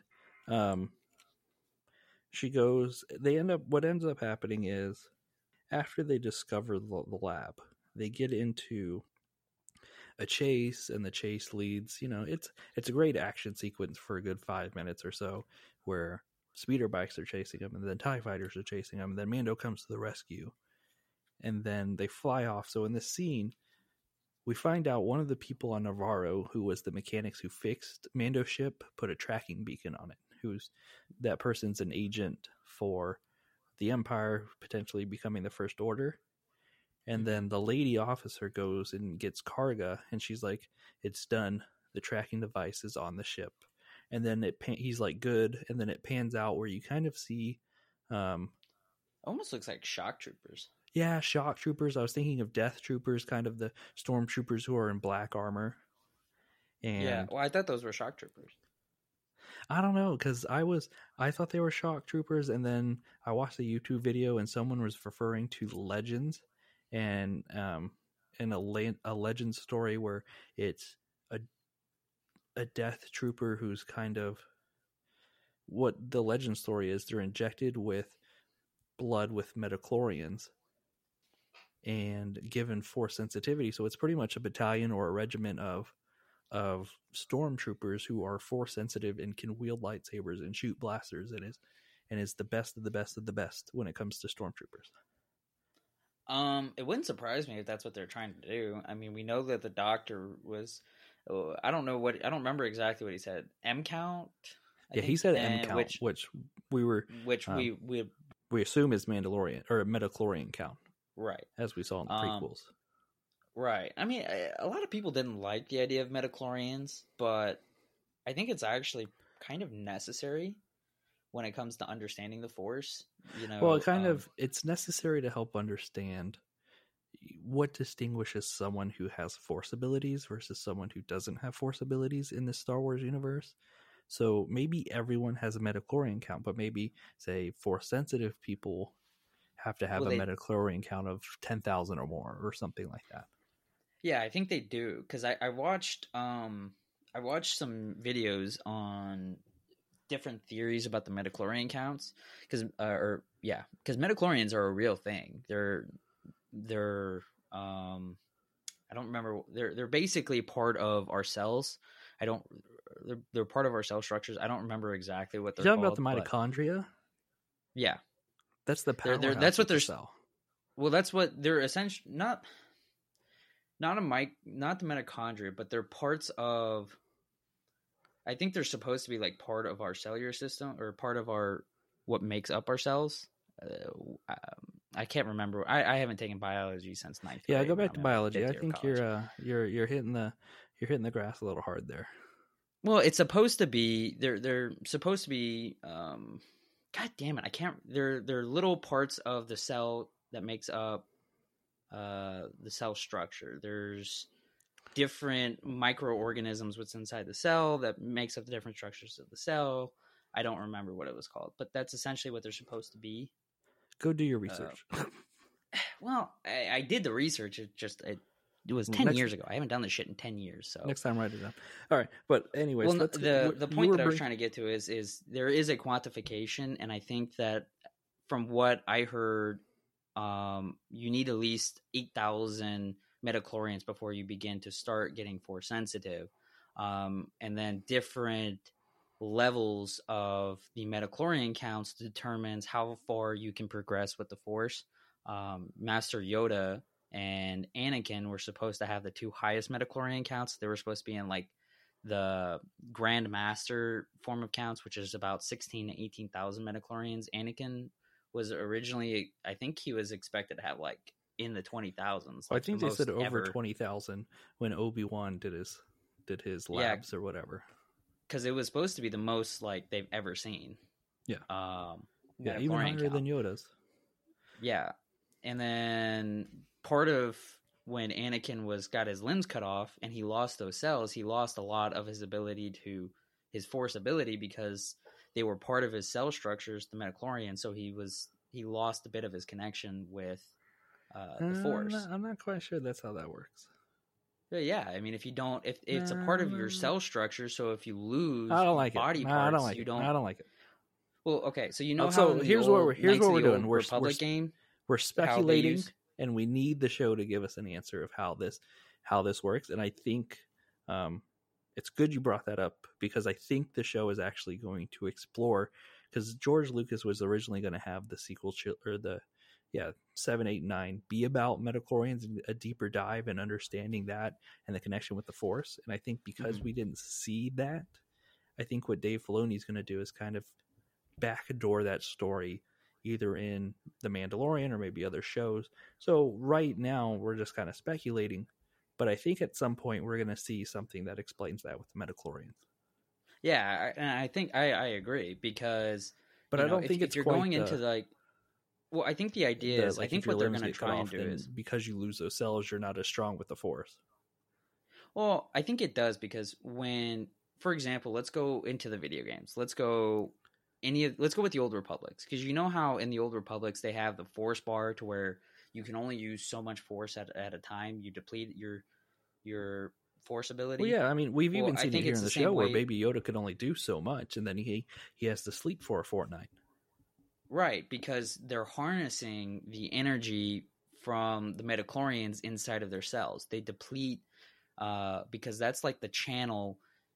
what ends up happening is, after they discover the lab, they get into a chase, and the chase leads, it's a great action sequence for a good 5 minutes or so, where speeder bikes are chasing him, and then TIE fighters are chasing him, and then Mando comes to the rescue, and then they fly off. So in this scene, we find out one of the people on Navarro, who was the mechanics who fixed Mando's ship, put a tracking beacon on it. That person's an agent for the Empire, potentially becoming the First Order. And then the lady officer goes and gets Karga, and she's like, "It's done. The tracking device is on the ship." And then he's like, "Good." And then it pans out where you kind of see, almost looks like shock troopers. Yeah, shock troopers. I was thinking of death troopers, kind of the stormtroopers who are in black armor. And yeah, well, I thought those were shock troopers. I don't know, because I thought they were shock troopers, and then I watched a YouTube video, and someone was referring to Legends. And in a legend story where it's a death trooper who's kind of, what the legend story is, they're injected with blood with midichlorians and given force sensitivity. So it's pretty much a battalion or a regiment of stormtroopers who are force sensitive and can wield lightsabers and shoot blasters, and is the best of the best of the best when it comes to stormtroopers. It wouldn't surprise me if that's what they're trying to do. I mean, we know that the Doctor was, I don't remember exactly what he said. M count? He said M count, which we assume is Mandalorian or midichlorian count. Right. As we saw in the prequels. Right. I mean, a lot of people didn't like the idea of midichlorians, but I think it's actually kind of necessary when it comes to understanding the Force. Well, it's necessary to help understand what distinguishes someone who has Force abilities versus someone who doesn't have Force abilities in the Star Wars universe. So maybe everyone has a midichlorian count, but maybe, say, Force-sensitive people have to have a midichlorian count of 10,000 or more, or something like that. Yeah, I think they do, because I watched some videos on different theories about the midichlorian counts, because midichlorians are a real thing. They're I don't remember. They're basically part of our cells. They're part of our cell structures. I don't remember exactly what they're called. You're talking about the mitochondria? Yeah. That's the powerhouse. That's what they're. Cell. Well, that's what they're essentially not the mitochondria, but they're parts of. I think they're supposed to be like part of our cellular system, or part of what makes up our cells. I can't remember. I haven't taken biology since 9th grade. Yeah, go back to biology. I think you're hitting the grass a little hard there. Well, it's supposed to be. They're supposed to be. God damn it! I can't. They're little parts of the cell that makes up the cell structure. There's different microorganisms what's inside the cell that makes up the different structures of the cell. I don't remember what it was called, but that's essentially what they're supposed to be. Go do your research. Well, I did the research. It was 10 years ago. I haven't done this shit in 10 years. So next time, write it down. All right. But anyways, well, the point that I was trying to get to is there is a quantification. And I think that from what I heard, you need at least 8,000 midichlorians before you begin to start getting Force sensitive. And then different levels of the midichlorian counts determines how far you can progress with the Force. Master Yoda and Anakin were supposed to have the two highest midichlorian counts. They were supposed to be in like the Grand Master form of counts, which is about 16 to 18,000 midichlorians. Anakin was originally, I think he was expected to have like in the 20,000s. Like I think they said over 20,000 when Obi-Wan did his labs or whatever. Because it was supposed to be the most like they've ever seen. Yeah. Even higher than Yoda's. Yeah. And then part of when Anakin got his limbs cut off and he lost those cells, he lost a lot of his his Force ability, because they were part of his cell structures, the midichlorian. So he lost a bit of his connection with the Force. I'm not quite sure that's how that works. Yeah, I mean, if it's a part of your cell structure, so if you lose body parts, I don't like it. Well, okay, so here's what we're doing. We're game. We're speculating, and we need the show to give us an answer of how this how this works. And I think it's good you brought that up, because I think the show is actually going to explore, because George Lucas was originally going to have the sequel or the 7, 8, 9 be about midichlorians and a deeper dive and understanding that and the connection with the Force. And I think because we didn't see that, I think what Dave Filoni is going to do is kind of backdoor that story either in The Mandalorian or maybe other shows. So right now we're just kind of speculating, but I think at some point we're going to see something that explains that with the midichlorians. Yeah, and I think I agree, because but I don't think if you're going into like, well, I think the idea is, I think what they're going to try and do is, because you lose those cells, you're not as strong with the Force. Well, I think it does, because when, for example, let's go into the video games. Let's go with the Old Republics, because you know how in the Old Republics they have the Force bar to where you can only use so much Force at a time. You deplete your Force ability. Well, yeah, I mean, we've even seen it here in the show where Baby Yoda could only do so much, and then he has to sleep for a fortnight. Right, because they're harnessing the energy from the midichlorians inside of their cells. They deplete because that's like the channel,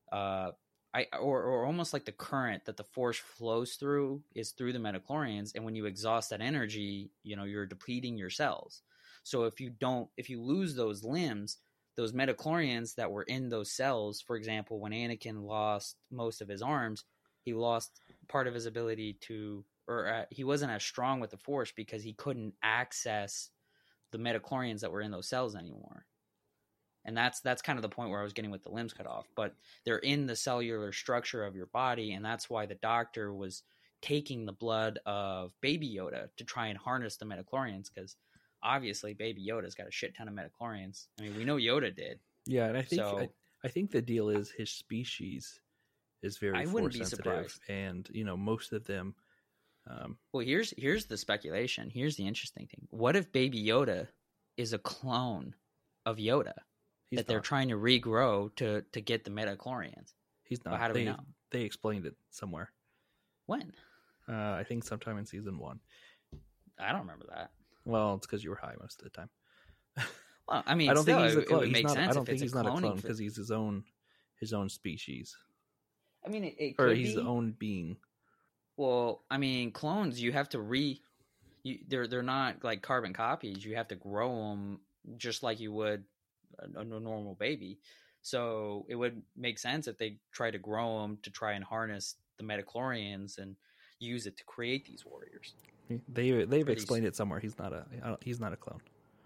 or almost like the current that the Force flows through is through the midichlorians. And when you exhaust that energy, you're depleting your cells. So if you lose those limbs, those midichlorians that were in those cells, for example, when Anakin lost most of his arms, he lost part of his ability to, or he wasn't as strong with the Force because he couldn't access the midichlorians that were in those cells anymore. And that's kind of the point where I was getting with the limbs cut off. But they're in the cellular structure of your body, and that's why the doctor was taking the blood of Baby Yoda to try and harness the midichlorians, because obviously Baby Yoda's got a shit ton of midichlorians. I mean, we know Yoda did. Yeah, and I think the deal is his species is very Force sensitive, and most of them. Well, here's the speculation. Here's the interesting thing. What if Baby Yoda is a clone of Yoda that they're trying to regrow to get the midichlorians? He's not. Well, how do we know? They explained it somewhere. When? I think sometime in season 1. I don't remember that. Well, it's because you were high most of the time. Well, I mean, I don't think he's a clone. It would make sense. I don't think he's not a clone because he's his own species. I mean, it could he's his own being. Well, I mean, clones, you have to they're not like carbon copies. You have to grow them just like you would a normal baby. So it would make sense if they try to grow them to try and harness the midichlorians and use it to create these warriors. They've explained it somewhere. He's not a clone.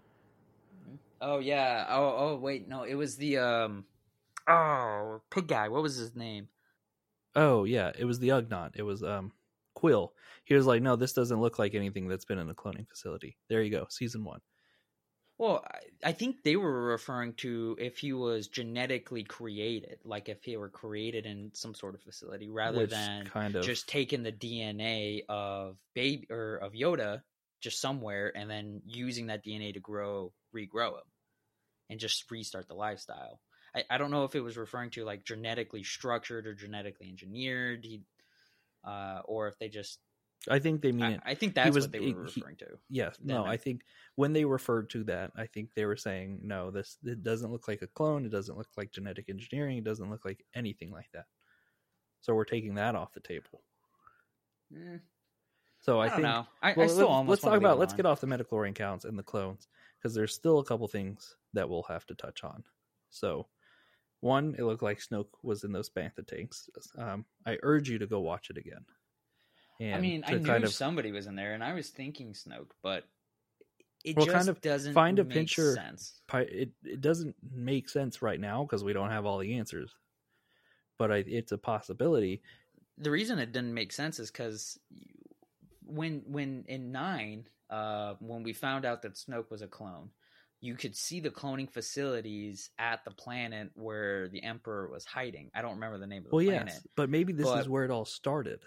Oh yeah. Oh wait, no, it was the pig guy. What was his name? Oh yeah, it was the Ugnaught. It was Quill. He was like, no, this doesn't look like anything that's been in a cloning facility. There you go, season 1. Well, I think they were referring to if he was genetically created, like if he were created in some sort of facility, rather than just taking the DNA of baby or of Yoda just somewhere and then using that DNA to regrow him, and just restart the lifestyle. I don't know if it was referring to like genetically structured or genetically engineered, or if they just. I think they mean it. I think that's what they were referring to. Yes. No, I think when they referred to that, I think they were saying, no, it doesn't look like a clone. It doesn't look like genetic engineering. It doesn't look like anything like that. So we're taking that off the table. So I think. Know. I still almost let's get off the midichlorian counts and the clones, because there's still a couple things that we'll have to touch on. So, one, it looked like Snoke was in those bantha tanks. I urge you to go watch it again. And I mean, I knew somebody was in there, and I was thinking Snoke, but it just doesn't find a make picture. Sense. It doesn't make sense right now because we don't have all the answers, but it's a possibility. The reason it didn't make sense is because when in 9, when we found out that Snoke was a clone, you could see the cloning facilities at the planet where the Emperor was hiding. I don't remember the name of the planet. Yes, but maybe this is where it all started.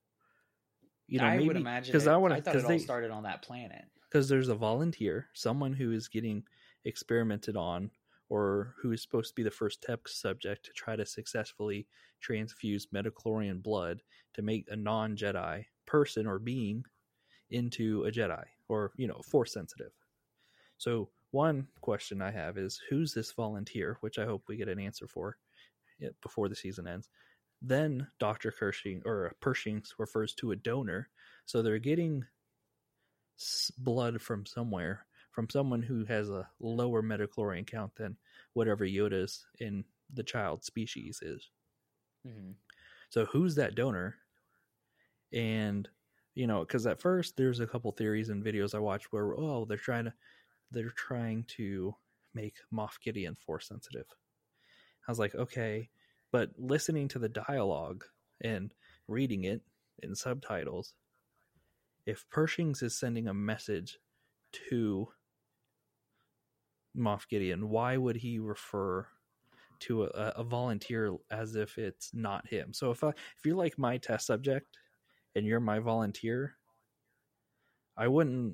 I would imagine because I thought it all started on that planet. Because there's a volunteer, someone who is getting experimented on, or who is supposed to be the first test subject to try to successfully transfuse midichlorian blood to make a non-Jedi person or being into a Jedi, or Force sensitive. So one question I have is, who's this volunteer? Which I hope we get an answer for before the season ends. Then Dr. Pershing refers to a donor. So they're getting blood from somewhere, from someone who has a lower metachlorine count than whatever Yoda's in the child species is. Mm-hmm. So who's that donor? And, because at first there's a couple theories and videos I watched where, they're trying to make Moff Gideon Force sensitive. I was like, okay, but listening to the dialogue and reading it in subtitles, if Pershing's is sending a message to Moff Gideon, why would he refer to a volunteer as if it's not him? So if you're like my test subject and you're my volunteer, I wouldn't,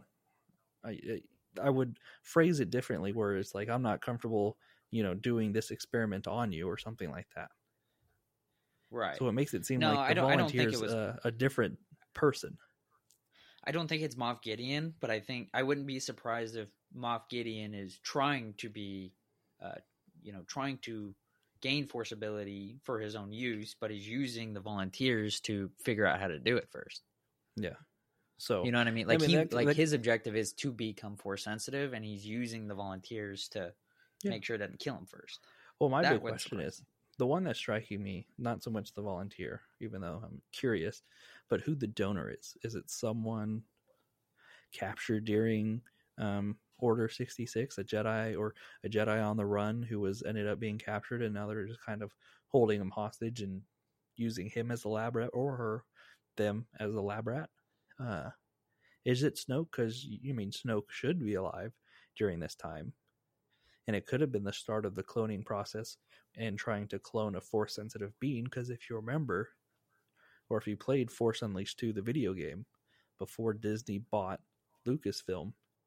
I would phrase it differently, where it's like, I'm not comfortable, doing this experiment on you or something like that. Right. So it makes it seem like the volunteer is a different person. I don't think it's Moff Gideon, but I wouldn't be surprised if Moff Gideon is trying to be, trying to gain force ability for his own use, but he's using the volunteers to figure out how to do it first. Yeah. So you know what I mean? His objective is to become force sensitive, and he's using the volunteers to make sure it doesn't kill him first. Well, my big question is, the one that's striking me, not so much the volunteer, even though I'm curious, but who the donor is. Is it someone captured during Order 66, a Jedi or a Jedi on the run who ended up being captured, and now they're just kind of holding him hostage and using him as a lab rat, or them as a lab rat? Is it Snoke? Because Snoke should be alive during this time, and it could have been the start of the cloning process and trying to clone a force sensitive being. Because if you remember, or if you played Force Unleashed 2, the video game, before Disney bought Lucasfilm,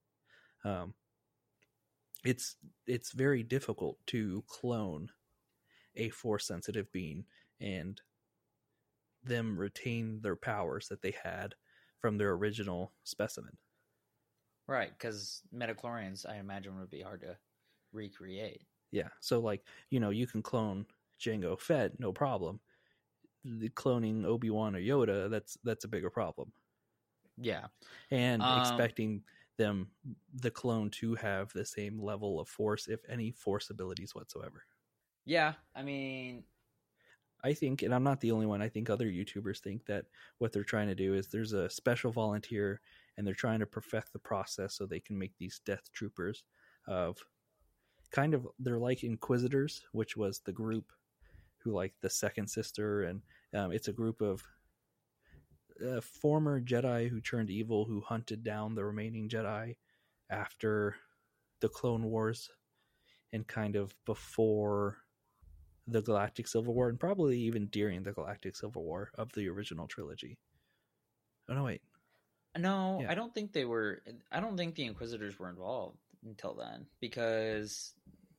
it's very difficult to clone a force sensitive being and them retain their powers that they had from their original specimen. Right, because metachlorians, I imagine, would be hard to recreate. Yeah, so you can clone Jango Fett, no problem. The cloning Obi-Wan or Yoda, that's a bigger problem. Yeah. And expecting the clone to have the same level of force, if any force abilities whatsoever. Yeah, I mean, I think, and I'm not the only one, I think other YouTubers think that what they're trying to do is there's a special volunteer and they're trying to perfect the process so they can make these death troopers of they're like Inquisitors, which was the group who like the Second Sister, and it's a group of former Jedi who turned evil, who hunted down the remaining Jedi after the Clone Wars and kind of before the Galactic Civil War, and probably even during the Galactic Civil War of the original trilogy. Oh, no, wait. No, yeah. I don't think the Inquisitors were involved until then, because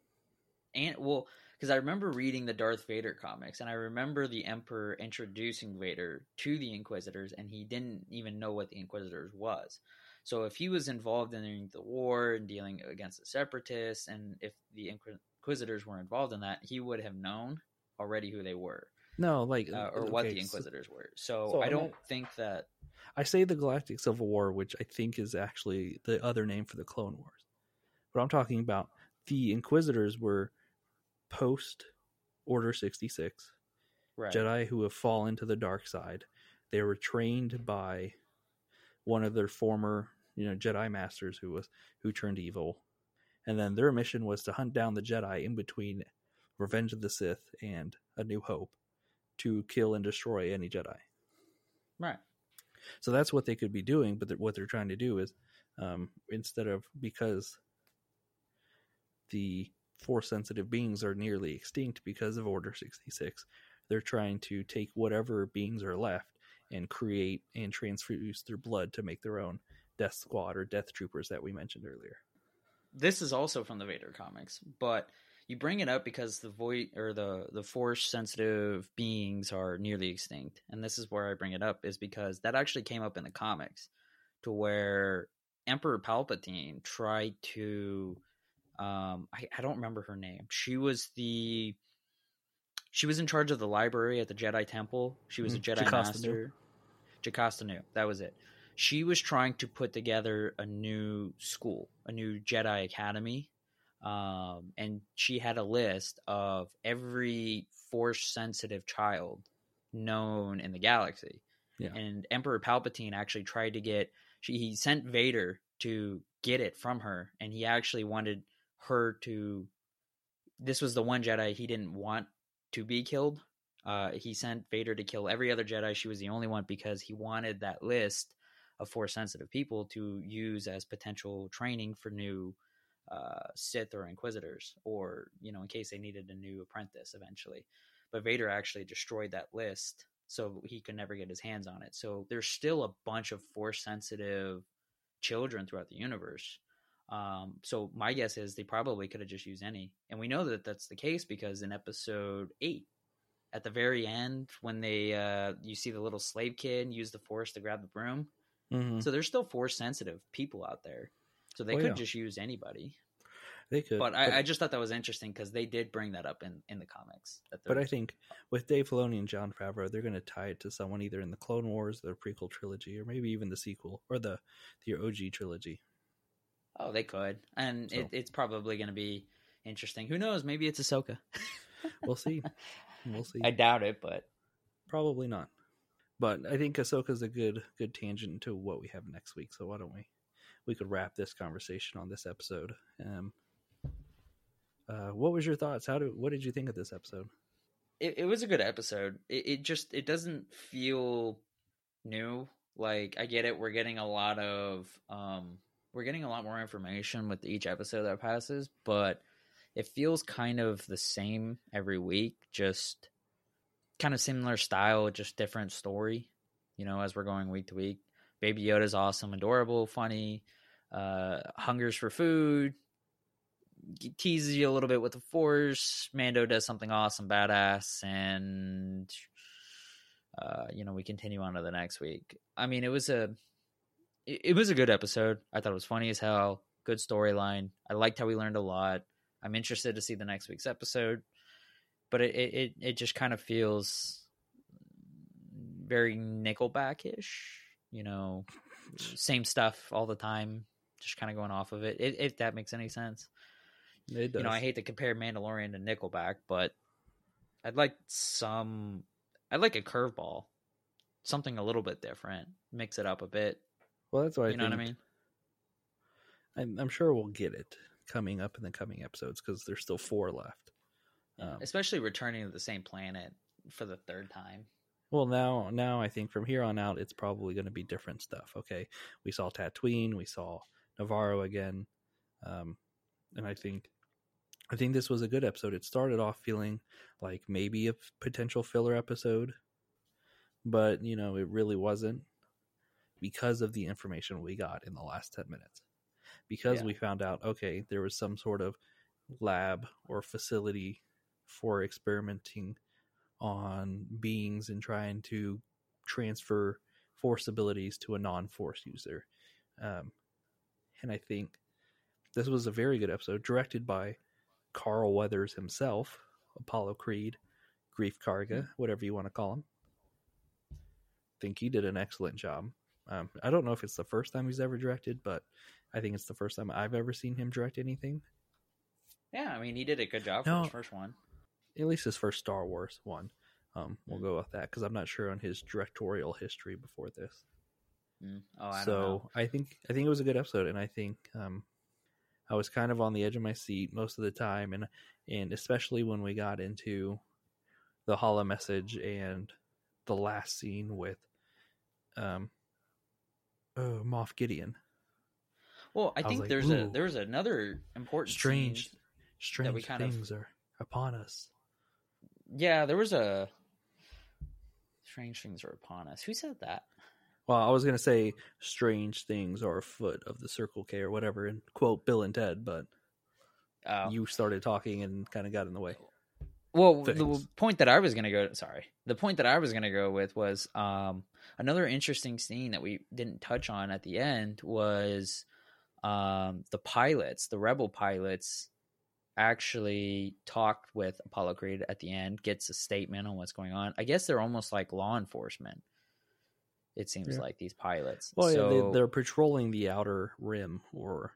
I remember reading the Darth Vader comics, and I remember the Emperor introducing Vader to the Inquisitors, and he didn't even know what the Inquisitors was. So if he was involved in the war and dealing against the Separatists, and if the Inquisitors were involved in that, he would have known already who they were. No, what the Inquisitors were. So I don't think that... I say the Galactic Civil War, which I think is actually the other name for the Clone Wars. But I'm talking about the Inquisitors were post Order 66, right. Jedi who have fallen to the dark side. They were trained by one of their former, Jedi masters who turned evil, and then their mission was to hunt down the Jedi in between Revenge of the Sith and A New Hope to kill and destroy any Jedi. Right. So that's what they could be doing, but what they're trying to do is because the Force-sensitive beings are nearly extinct because of Order 66, they're trying to take whatever beings are left and create and transfuse their blood to make their own Death Squad or Death Troopers that we mentioned earlier. This is also from the Vader comics, but you bring it up because the Force-sensitive beings are nearly extinct, and this is where I bring it up, is because that actually came up in the comics, to where Emperor Palpatine tried to, I don't remember her name. She was in charge of the library at the Jedi Temple. She was a Jedi Master. Jocasta Nu, that was it. She was trying to put together a new school, a new Jedi Academy. And she had a list of every Force-sensitive child known in the galaxy. Yeah. And Emperor Palpatine actually tried to he sent Vader to get it from her, and he actually wanted her to, this was the one Jedi he didn't want to be killed. He sent Vader to kill every other Jedi. She was the only one because he wanted that list of Force-sensitive people to use as potential training for new Sith or Inquisitors, or, you know, in case they needed a new apprentice eventually. But Vader actually destroyed that list, so he could never get his hands on it. So there's still a bunch of Force-sensitive children throughout the universe. So my guess is they probably could have just used any. And we know that that's the case because in episode 8, at the very end, when they you see the little slave kid use the Force to grab the broom. Mm-hmm. So there's still Force-sensitive people out there. So they could just use anybody. They could. But I just thought that was interesting because they did bring that up in the comics. But I think with Dave Filoni and Jon Favreau, they're going to tie it to someone either in the Clone Wars, the prequel trilogy, or maybe even the sequel, or the OG trilogy. Oh, they could. And so it's probably going to be interesting. Who knows? Maybe it's Ahsoka. We'll see. I doubt it, but... Probably not. But I think Ahsoka's a good tangent to what we have next week. So why don't we could wrap this conversation on this episode. What was your thoughts? What did you think of this episode? It was a good episode. It doesn't feel new. Like, I get it. We're getting a lot more information with each episode that passes, but it feels kind of the same every week. Just kind of similar style, just different story, you know, as we're going week to week. Baby Yoda's awesome, adorable, funny, hungers for food, teases you a little bit with the Force. Mando does something awesome, badass, and we continue on to the next week. I mean, it was a good episode. I thought it was funny as hell. Good storyline. I liked how we learned a lot. I'm interested to see the next week's episode, but it just kind of feels very Nickelback-ish. You know, same stuff all the time, just kind of going off of it. If that makes any sense. It does. You know, I hate to compare Mandalorian to Nickelback, but I'd like a curveball, something a little bit different, mix it up a bit. Well, that's what I think. You know what I mean? I'm sure we'll get it coming up in the coming episodes because there's still 4 left. Especially returning to the same planet for the 3rd time. Well, now I think from here on out, it's probably going to be different stuff. Okay, we saw Tatooine, we saw Navarro again, and I think this was a good episode. It started off feeling like maybe a potential filler episode, but you know, it really wasn't because of the information we got in the last 10 minutes. Because we found out, okay, there was some sort of lab or facility for experimenting on beings and trying to transfer Force abilities to a non-Force user. And I think this was a very good episode, directed by Carl Weathers himself, Apollo Creed, Greef Karga, whatever you want to call him. I think he did an excellent job. I don't know if it's the first time he's ever directed, but I think it's the first time I've ever seen him direct anything. Yeah, I mean, he did a good job for his first one. At least his first Star Wars one. We'll go with that because I'm not sure on his directorial history before this. I don't know. I think it was a good episode, and I think I was kind of on the edge of my seat most of the time, and especially when we got into the holo message and the last scene with Moff Gideon. Well, I think there's another important strange things are upon us. Yeah, there was a strange things are upon us. Who said that? Well, I was going to say strange things are afoot of the Circle K or whatever, and quote Bill and Ted, but you started talking and kind of got in the way. Well, the point that I was going to go with was another interesting scene that we didn't touch on at the end was the pilots, the rebel pilots, actually talked with Apollo Creed at the end, gets a statement on what's going on. I guess they're almost like law enforcement. It seems like these pilots. Well, so, they're patrolling the outer rim, or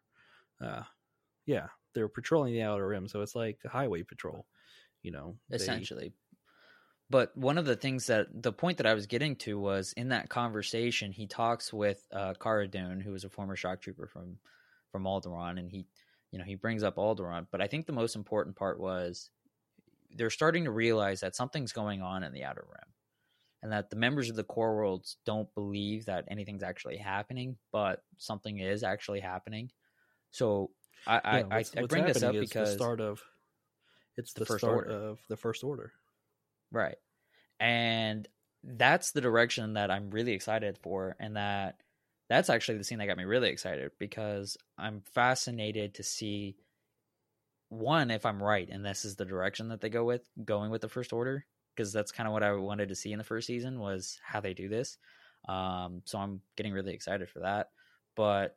they're patrolling the outer rim. So it's like a highway patrol, essentially. But one of the things the point that I was getting to was in that conversation, he talks with Cara Dune, who was a former shock trooper from Alderaan, and he brings up Alderaan. But I think the most important part was they're starting to realize that something's going on in the outer rim, and that the members of the core worlds don't believe that anything's actually happening, but something is actually happening. So I bring this up because the start of the First start Order. of the First Order. Right. And that's the direction that I'm really excited for. And that's actually the scene that got me really excited, because I'm fascinated to see, one, if I'm right and this is the direction that they going with the First Order, because that's kind of what I wanted to see in the first season, was how they do this. So I'm getting really excited for that. But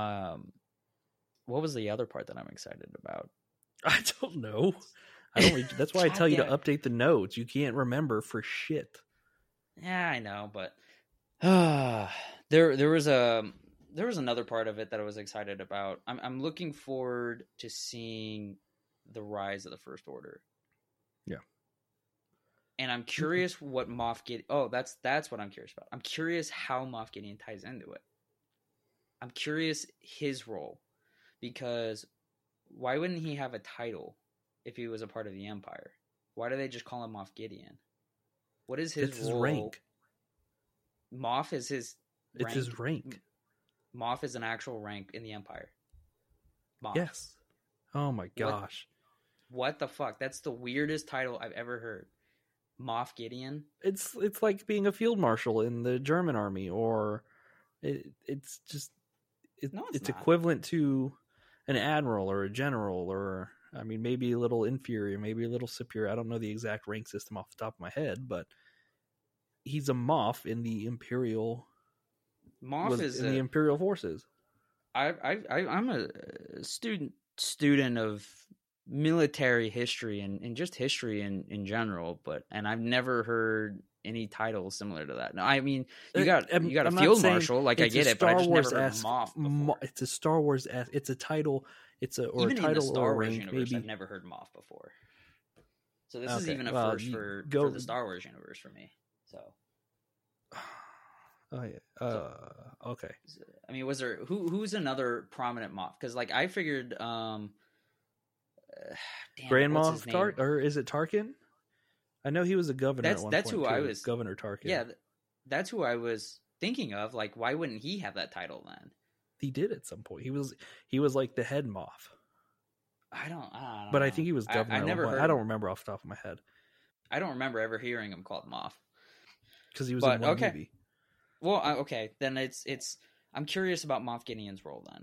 what was the other part that I'm excited about? I don't know. That's why I tell you to update the notes. You can't remember for shit. Yeah, I know, but there was another part of it that I was excited about. I'm looking forward to seeing the rise of the First Order. Yeah. And I'm curious what Moff Gideon... Oh, that's what I'm curious about. I'm curious how Moff Gideon ties into it. I'm curious his role, because why wouldn't he have a title if he was a part of the Empire? Why do they just call him Moff Gideon? What is his role? His rank. Moff is his rank. It's his rank. Moff is an actual rank in the Empire. Moff. Yes. Oh my gosh. What the fuck? That's the weirdest title I've ever heard. Moff Gideon? It's like being a field marshal in the German army, or it's equivalent to an admiral or a general, or maybe a little inferior, maybe a little superior. I don't know the exact rank system off the top of my head, but he's a Moff in the Imperial. Moff is in the Imperial forces. I'm a student of military history and just history in general, and I've never heard any title similar to that. No, I mean, you got a field marshal, like I get it, but I just never heard Moff before. It's a Star Wars. It's a title. It's a or even a title in the Star or a Wars rank. universe, Maybe I've never heard Moff before. So this is even a first for the Star Wars universe for me. So. Oh yeah. Okay. I mean, was there who's another prominent Moff? Because like I figured, Grand Moff or is it Tarkin? I know he was a governor. That's who I was. Governor Tarkin. Yeah, that's who I was thinking of. Like, why wouldn't he have that title then? He did at some point. He was like the head Moff. I don't but know. I think he was governor. I never heard. I don't remember off the top of my head. I don't remember ever hearing him called Moff. Because he was in one movie. Well, okay, then it's. I'm curious about Moff Gideon's role then.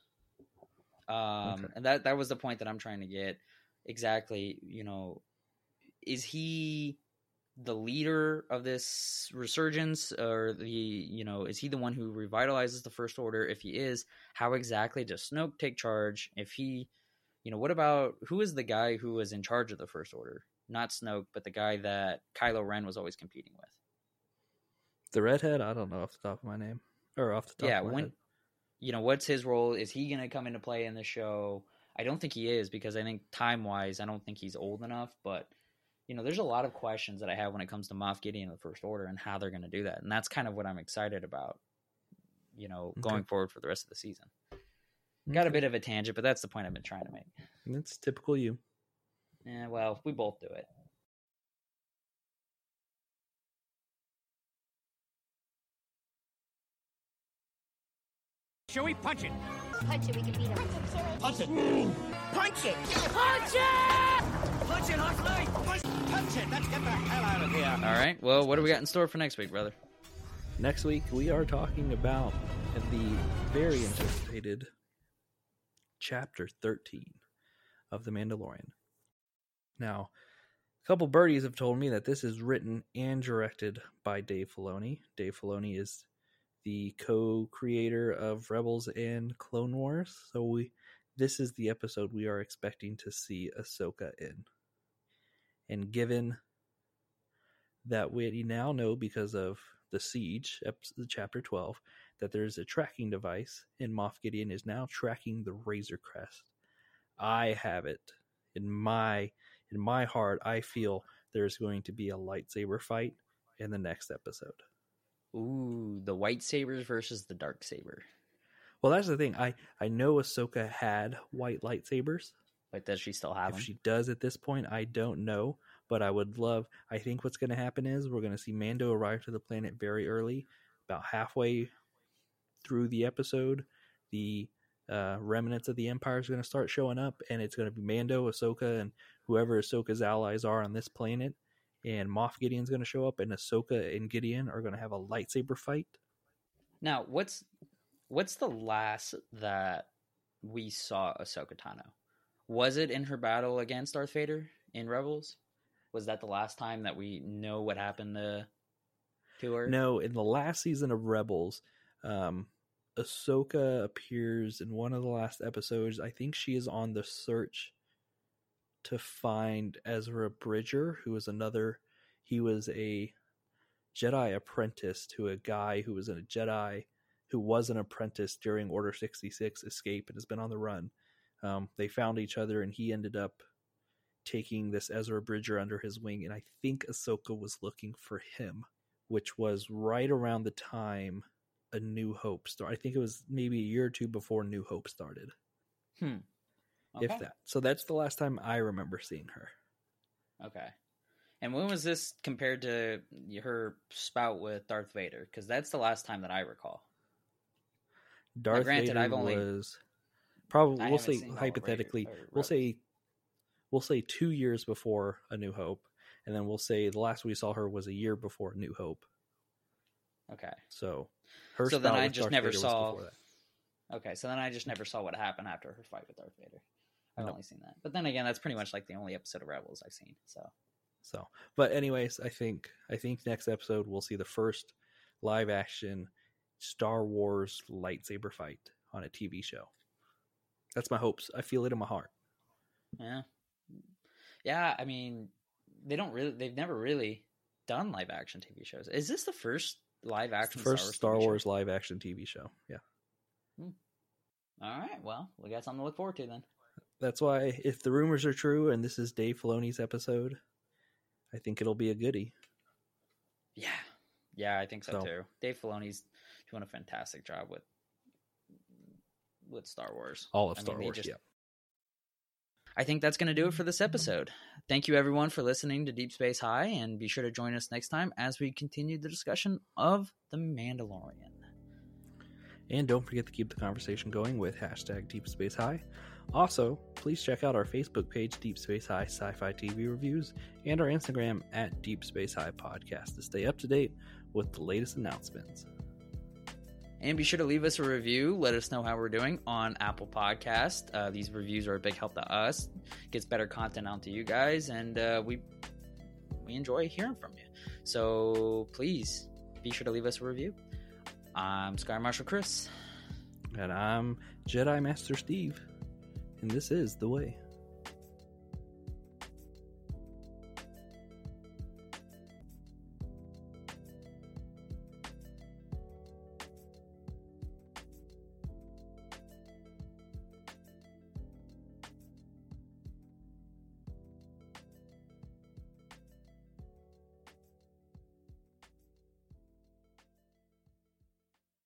And that was the point that I'm trying to get. Exactly, is he the leader of this resurgence, or is he the one who revitalizes the First Order? If he is, how exactly does Snoke take charge? If he, what about who is the guy who was in charge of the First Order? Not Snoke, but the guy that Kylo Ren was always competing with. The redhead? I don't know off the top of my name. Or off the top of my head. What's his role? Is he going to come into play in the show? I don't think he is, because I think time-wise, I don't think he's old enough. But, there's a lot of questions that I have when it comes to Moff Gideon and the First Order and how they're going to do that. And that's kind of what I'm excited about, going forward for the rest of the season. Got a bit of a tangent, but that's the point I've been trying to make. That's typical you. Yeah, well, we both do it. Shall we punch it? Punch it, we can beat him. Punch it! Punch it! Punch it! Punch it, Huxley! Punch it! Let's get the hell out of here! All right, well, what do we got in store for next week, brother? Next week, we are talking about the very anticipated Chapter 13 of The Mandalorian. Now, a couple birdies have told me that this is written and directed by Dave Filoni. Dave Filoni is the co-creator of Rebels and Clone Wars. So this is the episode we are expecting to see Ahsoka in. And given that we now know because of the Siege, chapter 12, that there's a tracking device, and Moff Gideon is now tracking the Razor Crest. I have it in my heart. I feel there's going to be a lightsaber fight in the next episode. Ooh, the white sabers versus the dark saber. Well, that's the thing. I know Ahsoka had white lightsabers. But does she still have them? If she does at this point, I don't know. But I think what's going to happen is we're going to see Mando arrive to the planet very early. About halfway through the episode, the remnants of the Empire is going to start showing up. And it's going to be Mando, Ahsoka, and whoever Ahsoka's allies are on this planet. And Moff Gideon's going to show up, and Ahsoka and Gideon are going to have a lightsaber fight. Now, what's the last that we saw Ahsoka Tano? Was it in her battle against Darth Vader in Rebels? Was that the last time that we know what happened to her? No, in the last season of Rebels, Ahsoka appears in one of the last episodes. I think she is on the search to find Ezra Bridger, who was he was a Jedi apprentice to a guy who was a Jedi who was an apprentice during Order 66 escape and has been on the run. They found each other, and he ended up taking this Ezra Bridger under his wing, and I think Ahsoka was looking for him, which was right around the time A New Hope started. I think it was maybe a year or two before New Hope started. Okay. If that. So that's the last time I remember seeing her. Okay. And when was this compared to her spout with Darth Vader? Because that's the last time that I recall. Darth Vader was probably, we'll say hypothetically, we'll say 2 years before A New Hope, and then we'll say the last we saw her was a year before A New Hope. Okay. So then I just never saw. Okay, so then I just never saw what happened after her fight with Darth Vader. I've only seen that, but then again, that's pretty much like the only episode of Rebels I've seen. So, but anyways, I think next episode we'll see the first live action Star Wars lightsaber fight on a TV show. That's my hopes. I feel it in my heart. Yeah. I mean, they've never really done live action TV shows. Is this the first live action? Star Wars live action TV show. Yeah. All right. Well, we got something to look forward to then. That's why, if the rumors are true and this is Dave Filoni's episode, I think it'll be a goodie. Yeah, I think so too. Dave Filoni's doing a fantastic job with Star Wars. All of Star Wars, yeah. I think that's going to do it for this episode. Thank you, everyone, for listening to Deep Space High, and be sure to join us next time as we continue the discussion of The Mandalorian. And don't forget to keep the conversation going with #DeepSpaceHigh. Also, please check out our Facebook page, Deep Space High Sci-Fi TV Reviews, and our Instagram @Deep Space High Podcast to stay up to date with the latest announcements. And be sure to leave us a review. Let us know how we're doing on Apple Podcast. These reviews are a big help to us. Gets better content out to you guys, and we enjoy hearing from you. So please be sure to leave us a review. I'm Sky Marshal Chris. And I'm Jedi Master Steve. And this is The Way.